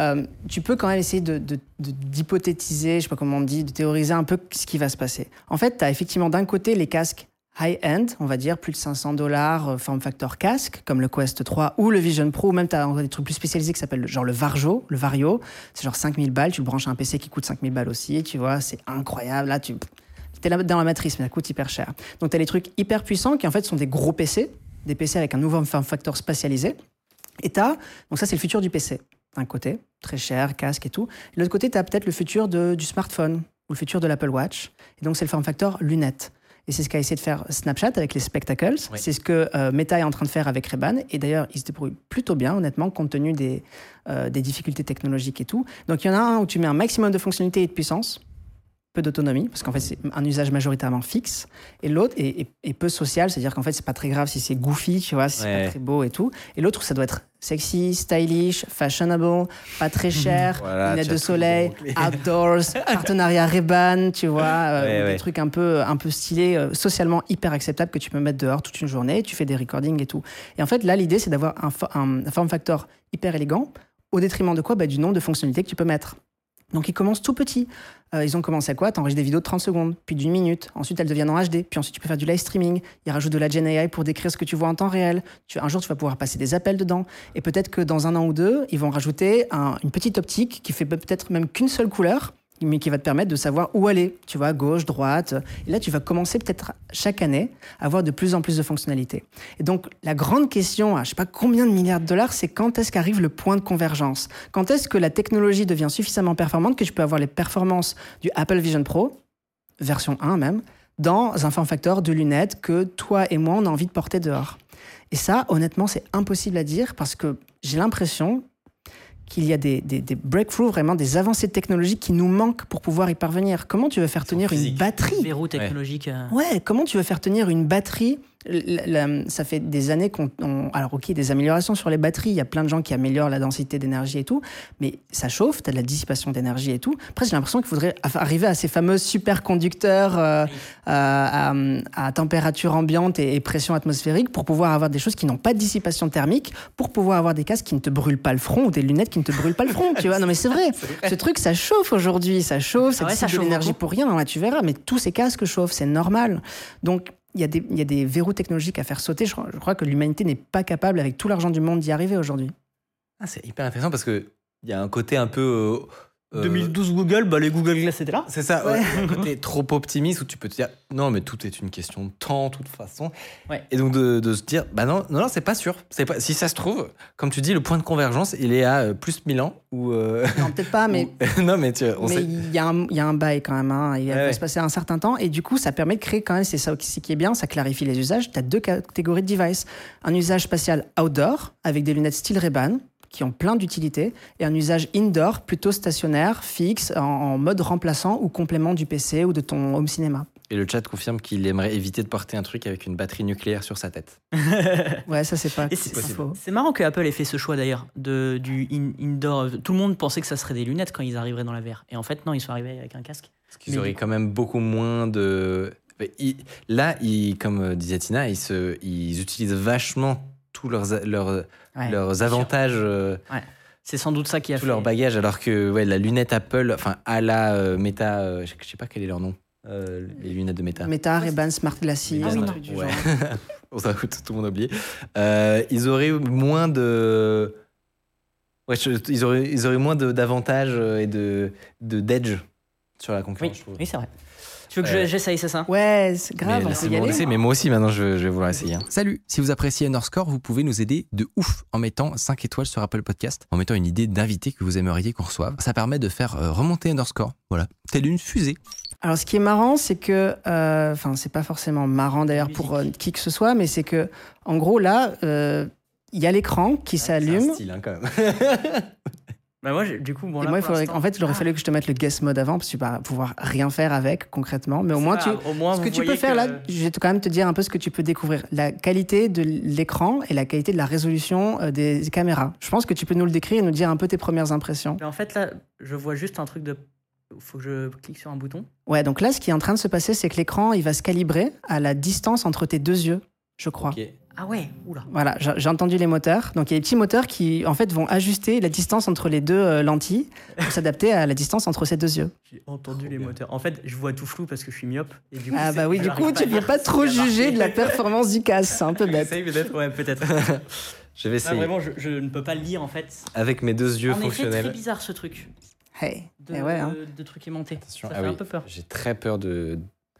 tu peux quand même essayer d'hypothétiser, je sais pas comment on dit, de théoriser un peu ce qui va se passer. En fait, tu as effectivement d'un côté les casques high-end, on va dire, plus de $500, form factor casque, comme le Quest 3 ou le Vision Pro, ou même tu as des trucs plus spécialisés qui s'appellent genre le Vario. C'est genre 5000 balles, tu le branches à un PC qui coûte 5000 balles aussi, tu vois, c'est incroyable. Là, t'es là dans la matrice, mais ça coûte hyper cher. Donc tu as les trucs hyper puissants qui en fait sont des gros PC, des PC avec un nouveau form factor spatialisé. Et donc ça c'est le futur du PC, d'un côté, très cher, casque et tout. Et de l'autre côté, tu as peut-être le futur du smartphone, ou le futur de l'Apple Watch. Et donc c'est le form factor lunettes. Et c'est ce qu'a essayé de faire Snapchat avec les Spectacles. Oui. C'est ce que Meta est en train de faire avec Ray-Ban. Et d'ailleurs, ils se débrouillent plutôt bien, honnêtement, compte tenu des difficultés technologiques et tout. Donc, il y en a un où tu mets un maximum de fonctionnalité et de puissance, peu d'autonomie, parce qu'en fait, c'est un usage majoritairement fixe. Et l'autre est peu social, c'est-à-dire qu'en fait, c'est pas très grave si c'est goofy, tu vois, si c'est pas très beau et tout. Et l'autre, ça doit être sexy, stylish, fashionable, pas très cher, lunettes de soleil, outdoors, partenariat Ray-Ban, tu vois, des trucs un peu stylés, socialement hyper acceptables que tu peux mettre dehors toute une journée, tu fais des recordings et tout. Et en fait, là, l'idée, c'est d'avoir un form factor hyper élégant, au détriment de quoi ? Du nombre de fonctionnalités que tu peux mettre. Donc, ils commencent tout petits. Ils ont commencé à quoi ? T'enregistres des vidéos de 30 secondes, puis d'1 minute. Ensuite, elles deviennent en HD. Puis ensuite, tu peux faire du live streaming. Ils rajoutent de la Gen AI pour décrire ce que tu vois en temps réel. Un jour, tu vas pouvoir passer des appels dedans. Et peut-être que dans 1 an ou 2, ils vont rajouter une petite optique qui fait peut-être même qu'une seule couleur, mais qui va te permettre de savoir où aller. Tu vois, gauche, droite. Et là, tu vas commencer peut-être chaque année à avoir de plus en plus de fonctionnalités. Et donc, la grande question, à je sais pas combien de milliards de dollars, c'est quand est-ce qu'arrive le point de convergence ? Quand est-ce que la technologie devient suffisamment performante que tu peux avoir les performances du Apple Vision Pro, version 1 même, dans un form factor de lunettes que toi et moi, on a envie de porter dehors. Et ça, honnêtement, c'est impossible à dire parce que j'ai l'impression qu'il y a des breakthroughs, vraiment des avancées technologiques qui nous manquent pour pouvoir y parvenir. Comment tu veux faire tenir une batterie ? Verrou technologique. Ouais, comment tu veux faire tenir une batterie ? Ça fait des années alors ok, des améliorations sur les batteries, il y a plein de gens qui améliorent la densité d'énergie et tout, mais ça chauffe, tu as de la dissipation d'énergie et tout. Après, j'ai l'impression qu'il faudrait arriver à ces fameux superconducteurs à température ambiante et pression atmosphérique pour pouvoir avoir des choses qui n'ont pas de dissipation thermique, pour pouvoir avoir des casques qui ne te brûlent pas le front ou des lunettes qui ne te brûlent pas le front, tu vois. Non mais c'est vrai. Ce truc, ça chauffe aujourd'hui, ça chauffe, ça dissipe de l'énergie pour rien, non, là, tu verras, mais tous ces casques chauffent, c'est normal. Donc, il y a des verrous technologiques à faire sauter. Je crois que l'humanité n'est pas capable, avec tout l'argent du monde, d'y arriver aujourd'hui. C'est hyper intéressant parce qu'il y a un côté un peu... 2012 Google, les Google Glass étaient là. C'est ça, ouais. Un côté trop optimiste où tu peux te dire non, mais tout est une question de temps, de toute façon. Ouais. Et donc de se dire non, c'est pas sûr. Si ça se trouve, comme tu dis, le point de convergence, il est à plus 1000 ans. Non, peut-être pas, mais. Non, mais il y a un bail quand même. Hein. Il va se passer un certain temps. Et du coup, ça permet de créer quand même, c'est ça aussi qui est bien, ça clarifie les usages. Tu as 2 catégories de devices. Un usage spatial outdoor, avec des lunettes style Ray-Ban, qui ont plein d'utilités, et un usage indoor, plutôt stationnaire, fixe, en mode remplaçant ou complément du PC ou de ton home cinéma. Et le chat confirme qu'il aimerait éviter de porter un truc avec une batterie nucléaire sur sa tête. Ouais, ça c'est pas faux. C'est marrant que Apple ait fait ce choix d'ailleurs, du indoor. Tout le monde pensait que ça serait des lunettes quand ils arriveraient dans la VR. Et en fait, non, ils sont arrivés avec un casque. Parce qu'ils auraient quand même beaucoup moins de... Là, comme disait Tina, ils utilisent vachement tous leurs avantages, c'est sans doute ça qui a tout leur bagage, alors que la lunette Apple, enfin à la Meta, je sais pas quel est leur nom, les lunettes de Meta. Meta, Ray-Ban, Smart Glasses, du genre. Tout le monde a oublié. Ils auraient moins de, ils auraient moins d'avantages et d'edge sur la concurrence. Oui, c'est vrai. Tu veux que j'essaye, c'est ça ? Ouais, c'est grave. Mais moi aussi, maintenant, je vais vouloir essayer. Salut, si vous appréciez Underscore, vous pouvez nous aider de ouf en mettant 5 étoiles sur Apple Podcast, en mettant une idée d'invité que vous aimeriez qu'on reçoive. Ça permet de faire remonter Underscore, voilà, telle une fusée. Alors, ce qui est marrant, c'est que... c'est pas forcément marrant, d'ailleurs, pour qui que ce soit, mais c'est que, en gros, là, il y a l'écran qui s'allume. C'est un style, hein, quand même. Moi, du coup, il aurait fallu que je te mette le guest mode avant parce que tu vas pouvoir rien faire avec concrètement. Mais au moins, ce que tu peux faire là, je vais quand même te dire un peu ce que tu peux découvrir. La qualité de l'écran et la qualité de la résolution des caméras. Je pense que tu peux nous le décrire et nous dire un peu tes premières impressions. Mais en fait, là, je vois juste un truc Faut que je clique sur un bouton. Ouais, donc là, ce qui est en train de se passer, c'est que l'écran, il va se calibrer à la distance entre tes deux yeux, je crois. Ok. Ah ouais, oula. Voilà, j'ai entendu les moteurs. Donc il y a des petits moteurs qui, en fait, vont ajuster la distance entre les deux lentilles pour s'adapter à la distance entre ces deux yeux. J'ai entendu les moteurs. En fait, je vois tout flou parce que je suis myope. Et du coup, Ah bah oui, du coup, tu ne peux pas trop juger de la performance du casque, c'est un peu bête. Essaye peut-être, ouais, peut-être. Je vais essayer. Vraiment, je ne peux pas le lire en fait. Avec mes deux yeux En effet, fonctionnels. très bizarre ce truc. Hey, De, ouais, hein. de trucs aimantés. Attention, Ça fait un peu peur. J'ai très peur de.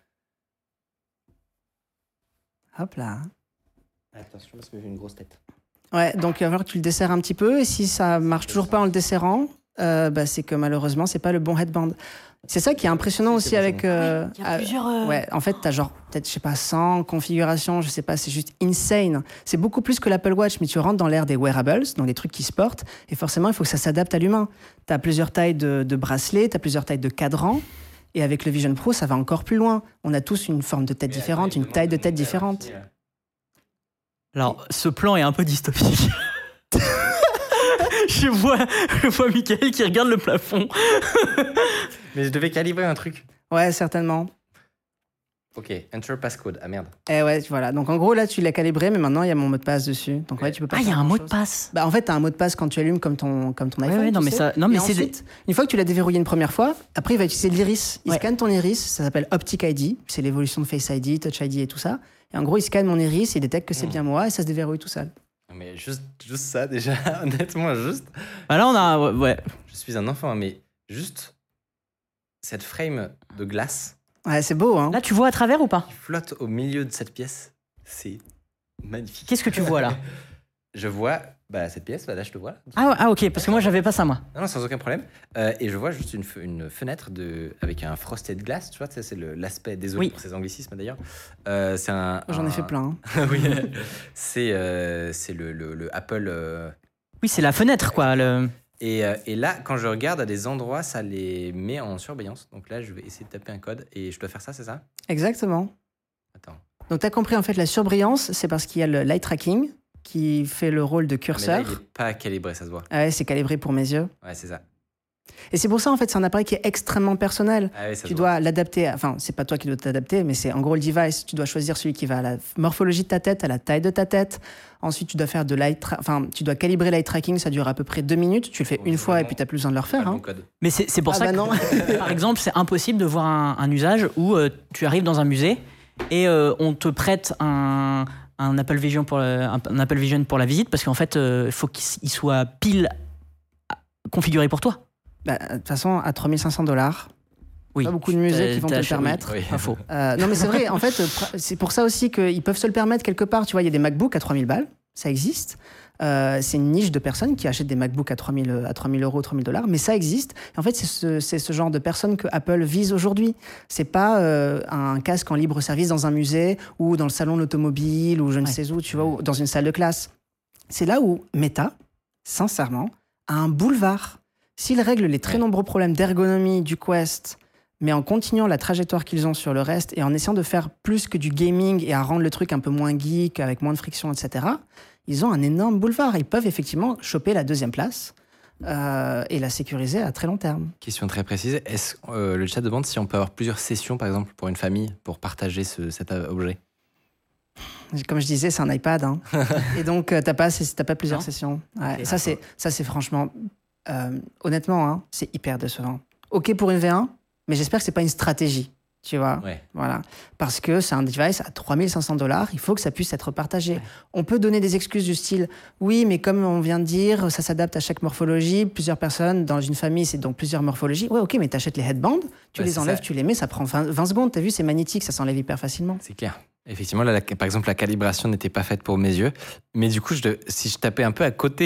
Hop là. Attention parce que j'ai une grosse tête. Ouais, donc il va falloir que tu le desserres un petit peu. Et si ça marche toujours pas en le desserrant, c'est que malheureusement, c'est pas le bon headband. C'est ça qui est impressionnant aussi avec. Il y a plusieurs. Ouais, en fait, t'as genre peut-être, je sais pas, 100 configurations, je sais pas, c'est juste insane. C'est beaucoup plus que l'Apple Watch, mais tu rentres dans l'ère des wearables, donc des trucs qui se portent, et forcément, il faut que ça s'adapte à l'humain. T'as plusieurs tailles de bracelets, t'as plusieurs tailles de cadrans, et avec le Vision Pro, ça va encore plus loin. On a tous une forme de tête différente, une taille de tête différente. Alors, ce plan est un peu dystopique. je vois Mickaël qui regarde le plafond. Mais je devais calibrer un truc. Ouais, certainement. Ok, enter passcode. Ah merde. Ouais, voilà. Donc en gros, là, tu l'as calibré, mais maintenant, il y a mon mot de passe dessus. Donc ouais, tu peux pas. Ah, il y a faire un mot de grand-chose. passe. Bah, en fait, t'as un mot de passe quand tu allumes comme ton iPhone. Ouais, non, tu mais sais. ça, non, mais Et c'est ensuite, une fois que tu l'as déverrouillé une première fois, après, il va utiliser l'iris. Il Ouais. scanne ton iris, ça s'appelle Optic ID. C'est l'évolution de Face ID, Touch ID et tout ça. Et en gros, il scanne mon iris, il détecte que c'est bien moi et ça se déverrouille tout seul. Mais juste ça déjà, honnêtement, juste. Ah, là, on a. Ouais. Je suis un enfant, mais juste cette frame de glace Ouais, c'est beau, hein. Là, tu vois à travers ou pas? qui flotte au milieu de cette pièce, c'est magnifique. Qu'est-ce que tu vois là? Je vois cette pièce, là je le vois. Ah, ok, parce que moi, j'avais pas ça, moi. Non, sans aucun problème. Et je vois juste une fenêtre avec un frosted glass, tu vois, c'est l'aspect, désolé Oui. pour ces anglicismes d'ailleurs. C'est J'en ai fait plein. hein. oui, c'est le Apple. Oui, c'est la fenêtre, quoi. Et là, quand je regarde à des endroits, ça les met en surveillance. Donc là, je vais essayer de taper un code et je dois faire ça, c'est ça? Exactement. Attends. Donc, tu as compris, en fait, la surbrillance, c'est parce qu'il y a le light tracking qui fait le rôle de Mais curseur. là, il n'est pas calibré, ça se voit. Ouais, c'est calibré pour mes yeux. Ouais, c'est ça. Et c'est pour ça, en fait, c'est un appareil qui est extrêmement personnel. Ah ouais, ça Tu se dois l'adapter, enfin, c'est pas toi qui dois t'adapter, mais c'est en gros le device. Tu dois choisir celui qui va à la morphologie de ta tête, à la taille de ta tête. Ensuite, tu dois faire tu dois calibrer l'eye tracking, ça dure à peu près 2 minutes. Tu le fais une fois et puis tu n'as plus besoin de le refaire. Pas le Hein. bon code. Mais c'est pour Ah ça bah que, non. par exemple, c'est impossible de voir un usage où tu arrives dans un musée et on te prête un Apple Vision pour la visite parce qu'en fait, il faut qu'il soit pile configuré pour toi. Bah, de toute façon, à $3 500, Oui. pas beaucoup de musées qui vont te le acheté- permettre. oui, Oui. pas faux. Non, mais c'est vrai, en fait, c'est pour ça aussi qu'ils peuvent se le permettre quelque part. Tu vois, il y a des MacBooks à 3000 balles, ça existe. C'est une niche de personnes qui achètent des MacBooks à 3000 euros, $3000, mais ça existe. Et en fait, c'est ce genre de personnes que Apple vise aujourd'hui. C'est pas un casque en libre service dans un musée ou dans le salon de l'automobile ou je ne sais où, tu vois, ou dans une salle de classe. C'est là où Meta, sincèrement, a un boulevard. S'ils règlent les très nombreux problèmes d'ergonomie du Quest, mais en continuant la trajectoire qu'ils ont sur le reste et en essayant de faire plus que du gaming et à rendre le truc un peu moins geek, avec moins de friction, etc., ils ont un énorme boulevard. Ils peuvent effectivement choper la 2e place et la sécuriser à très long terme. Question très précise. Est-ce le chat demande si on peut avoir plusieurs sessions, par exemple, pour une famille, pour partager cet objet? Comme je disais, c'est un iPad. Hein. Et donc, t'as pas plusieurs Non. sessions. Ouais, Ok. ça, c'est franchement... honnêtement, hein, c'est hyper décevant. OK pour une V1, mais j'espère que c'est pas une stratégie. Tu vois, Ouais. voilà. Parce que c'est un device à $3500, il faut que ça puisse être partagé. On peut donner des excuses du style, oui, mais comme on vient de dire, ça s'adapte à chaque morphologie, plusieurs personnes dans une famille, c'est donc plusieurs morphologies. Ouais, ok, mais t'achètes les headbands, tu Ouais, les c'est enlèves, ça. tu les mets, ça prend 20 secondes, t'as vu, c'est magnétique, ça s'enlève hyper facilement. C'est clair. Effectivement, là, par exemple, la calibration n'était pas faite pour mes yeux. Mais du coup, si je tapais un peu à côté,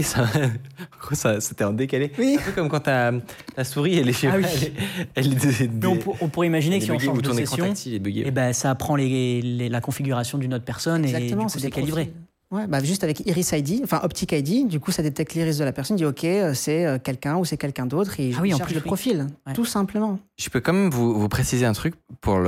c'était en décalé. Oui. Un peu comme quand ta souris, elle est chez Ah moi, oui. elle est Mais on pourrait imaginer que si on change ou de ton écran session, tactile est bugué. et ben, ça apprend la configuration d'une autre personne et du Exactement, coup, c'est c'est des calibré. profils. Ouais, bah juste avec Iris ID, enfin Optic ID, du coup ça détecte l'iris de la personne, dit ok, c'est quelqu'un ou c'est quelqu'un d'autre, et Ah oui, il en cherche plus, le oui. profil, Ouais. tout simplement. Je peux quand même vous préciser un truc pour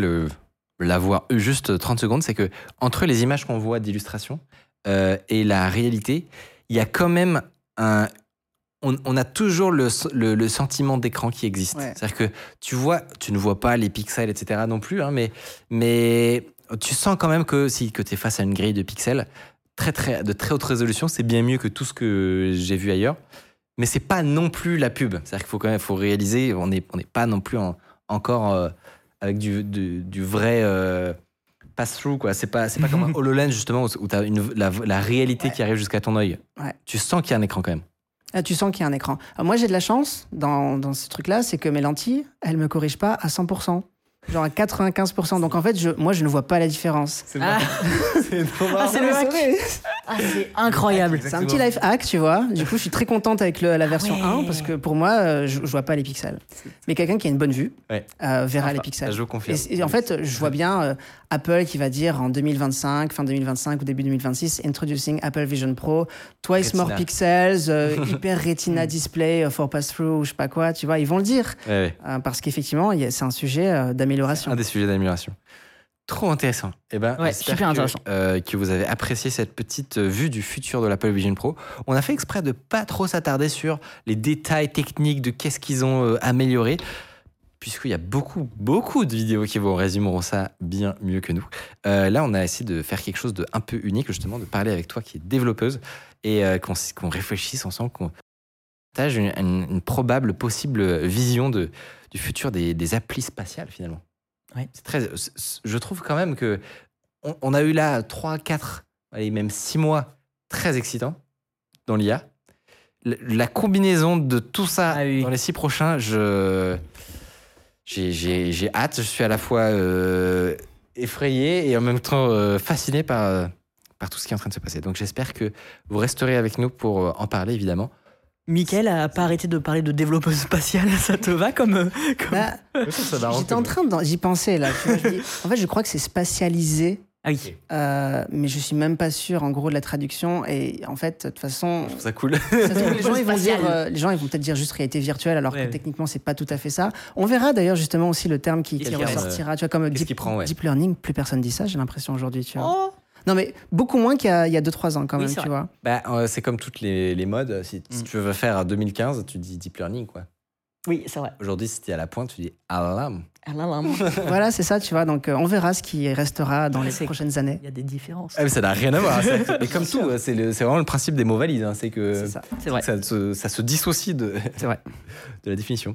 l'avoir juste 30 secondes, c'est que entre les images qu'on voit d'illustration et la réalité, il y a quand même on a toujours le sentiment d'écran qui existe. Ouais. C'est-à-dire que tu ne vois pas les pixels, etc. non plus, hein, mais tu sens quand même que tu es face à une grille de pixels de très haute résolution, c'est bien mieux que tout ce que j'ai vu ailleurs. Mais c'est pas non plus la pub. C'est-à-dire qu'il faut réaliser, on n'est pas non plus encore avec du vrai pass-through, quoi. C'est pas comme un HoloLens, justement, où tu as la réalité qui arrive jusqu'à ton œil. Ouais. Tu sens qu'il y a un écran quand même. Ah, tu sens qu'il y a un écran. Alors moi, j'ai de la chance dans ce truc-là, c'est que mes lentilles, elles me corrigent pas à 100%. Genre à 95%. Donc en fait, moi, je ne vois pas la différence. C'est marrant. C'est le hack. C'est incroyable. C'est un petit life hack, tu vois. Du coup, je suis très contente avec la version 1 parce que pour moi, je vois pas les pixels. Mais quelqu'un qui a une bonne vue verra les pixels. Je confirme. Et en fait, je vois bien Apple qui va dire en 2025, fin 2025 ou début 2026, introducing Apple Vision Pro, twice more pixels, hyper retina display for pass-through ou je sais pas quoi, tu vois, ils vont le dire. Parce qu'effectivement, c'est un sujet d'amélioration. Un des sujets d'amélioration. Trop intéressant. Super intéressant. Que vous avez apprécié cette petite vue du futur de l'Apple Vision Pro. On a fait exprès de pas trop s'attarder sur les détails techniques de qu'est-ce qu'ils ont amélioré, puisqu'il y a beaucoup de vidéos qui vous résumeront ça bien mieux que nous. Là, on a essayé de faire quelque chose d'un peu unique, justement, de parler avec toi qui est développeuse et qu'on réfléchisse ensemble, qu'on partage une probable, possible vision du futur des applis spatiales, finalement. Ouais. Je trouve quand même que on a eu là 3, 4, allez, même 6 mois très excitants dans l'IA. La combinaison de tout ça dans les 6 prochains, j'ai hâte. Je suis à la fois effrayé et en même temps fasciné par tout ce qui est en train de se passer. Donc j'espère que vous resterez avec nous pour en parler, évidemment. Mickaël a pas arrêté de parler de développeuse spatiale, ça te va comme... J'étais en train j'y pensais là. Tu vois, en fait, je crois que c'est spatialisé. Ah oui. Mais je suis même pas sûr en gros de la traduction et en fait de toute façon je trouve ça cool. Les gens ils vont peut-être dire juste réalité virtuelle alors que techniquement c'est pas tout à fait ça. On verra d'ailleurs justement aussi le terme qui ressortira, tu vois, comme deep learning, plus personne dit ça, j'ai l'impression aujourd'hui, tu vois. Non mais beaucoup moins qu'il y a 2-3 ans quand même, tu vois. C'est comme toutes les modes, si tu veux faire à 2015, tu dis deep learning, quoi. Oui, c'est vrai. Aujourd'hui, si tu es à la pointe, tu dis alam. Voilà, c'est ça, tu vois. Donc, on verra ce qui restera dans les prochaines années. Il y a des différences. Mais ça n'a rien à voir. Mais comme tout, c'est vraiment le principe des mots valides. Hein, c'est que c'est vrai. Ça se dissocie de la définition.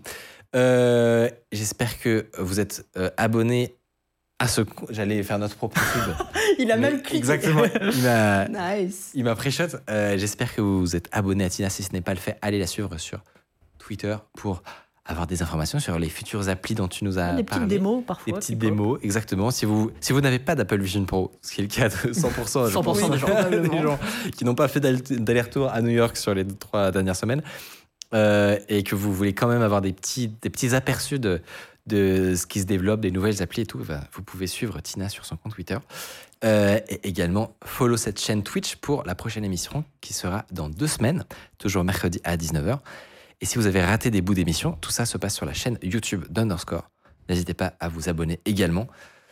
J'espère que vous êtes abonnés à ce... J'allais faire notre propre pub. Il a même cliqué. Exactement. Nice. Il m'a pré-shot. J'espère que vous êtes abonnés à Tina. Si ce n'est pas le fait, allez la suivre sur Twitter pour avoir des informations sur les futures applis dont tu nous as parlé. Des petites démos parfois. Des petites démos, exactement. Si vous n'avez pas d'Apple Vision Pro, ce qui est le cas de 100% des gens qui n'ont pas fait d'aller-retour à New York sur les 3 dernières semaines, et que vous voulez quand même avoir des petits aperçus de ce qui se développe, des nouvelles applis et tout, vous pouvez suivre Tina sur son compte Twitter. Et également follow cette chaîne Twitch pour la prochaine émission qui sera dans 2 semaines, toujours mercredi à 19h. Et si vous avez raté des bouts d'émission, tout ça se passe sur la chaîne YouTube d'Underscore. N'hésitez pas à vous abonner également.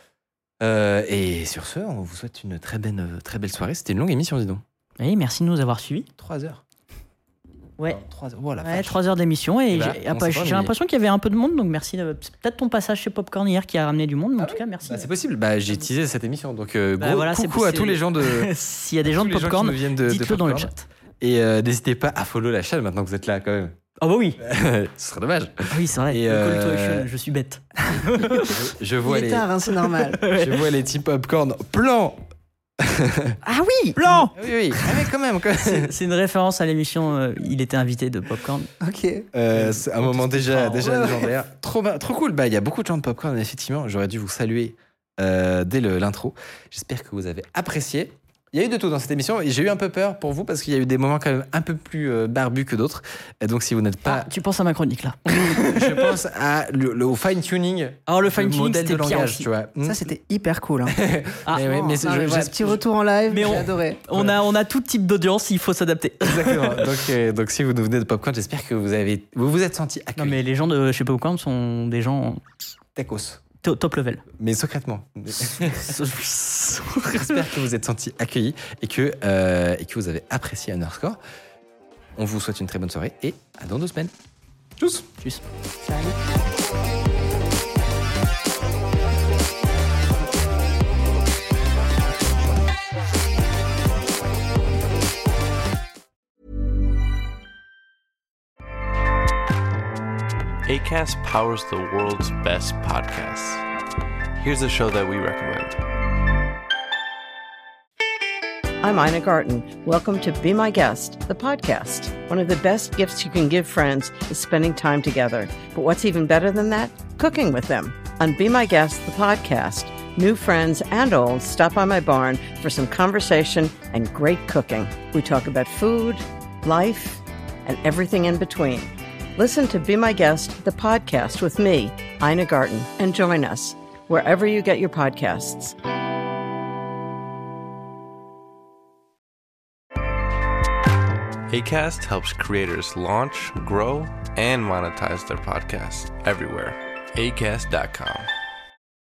Et sur ce, on vous souhaite une très belle soirée. C'était une longue émission, dis donc. Oui, merci de nous avoir suivis. 3 heures. Ouais. 3 heures. Oh, 3 heures d'émission. Et j'ai l'impression qu'il y avait un peu de monde, donc merci. C'est peut-être ton passage chez Popcorn hier qui a ramené du monde, mais en tout cas, merci. C'est possible. J'ai teasé cette émission. Donc, coucou à tous les gens de. S'il y a des gens de Popcorn, dites-le dans le chat. Et n'hésitez pas à follow la chaîne maintenant que vous êtes là, quand même. Ah bah oui. Ce serait dommage. Oui, c'est vrai. Je suis bête. Je vois Il est tard, hein, c'est normal. Je vois les team Popcorn plan. Ah oui, plan. Oui. Ah mais quand même. C'est une référence à l'émission Il était invité de Popcorn. Ok. C'est un moment déjà légendaire. Trop cool. Il y a beaucoup de gens de Popcorn, effectivement. J'aurais dû vous saluer dès l'intro. J'espère que vous avez apprécié. Il y a eu de tout dans cette émission et j'ai eu un peu peur pour vous parce qu'il y a eu des moments quand même un peu plus barbus que d'autres. Et donc si vous n'êtes pas... tu penses à ma chronique là. Je pense au fine-tuning. Alors le fine-tuning, modèle de langage, tu vois. Ça c'était hyper cool. Hein. mais j'ai un petit retour en live, mais j'ai adoré. On a tout type d'audience, il faut s'adapter. Exactement. Donc si vous nous venez de Popcorn, j'espère que vous vous êtes senti accueillis. Non mais les gens de chez Popcorn sont des gens... Techos. Top level. Mais secrètement. J'espère que vous êtes sentis accueillis et que vous avez apprécié Underscore. On vous souhaite une très bonne soirée et à dans 2 semaines. Tchuss. Tchuss. Salut. Acast powers the world's best podcasts. Here's a show that we recommend. I'm Ina Garten. Welcome to Be My Guest, the podcast. One of the best gifts you can give friends is spending time together. But what's even better than that? Cooking with them. On Be My Guest, the podcast, new friends and old stop by my barn for some conversation and great cooking. We talk about food, life, and everything in between. Listen to Be My Guest, the podcast with me, Ina Garten, and join us wherever you get your podcasts. Acast helps creators launch, grow, and monetize their podcasts everywhere. Acast.com.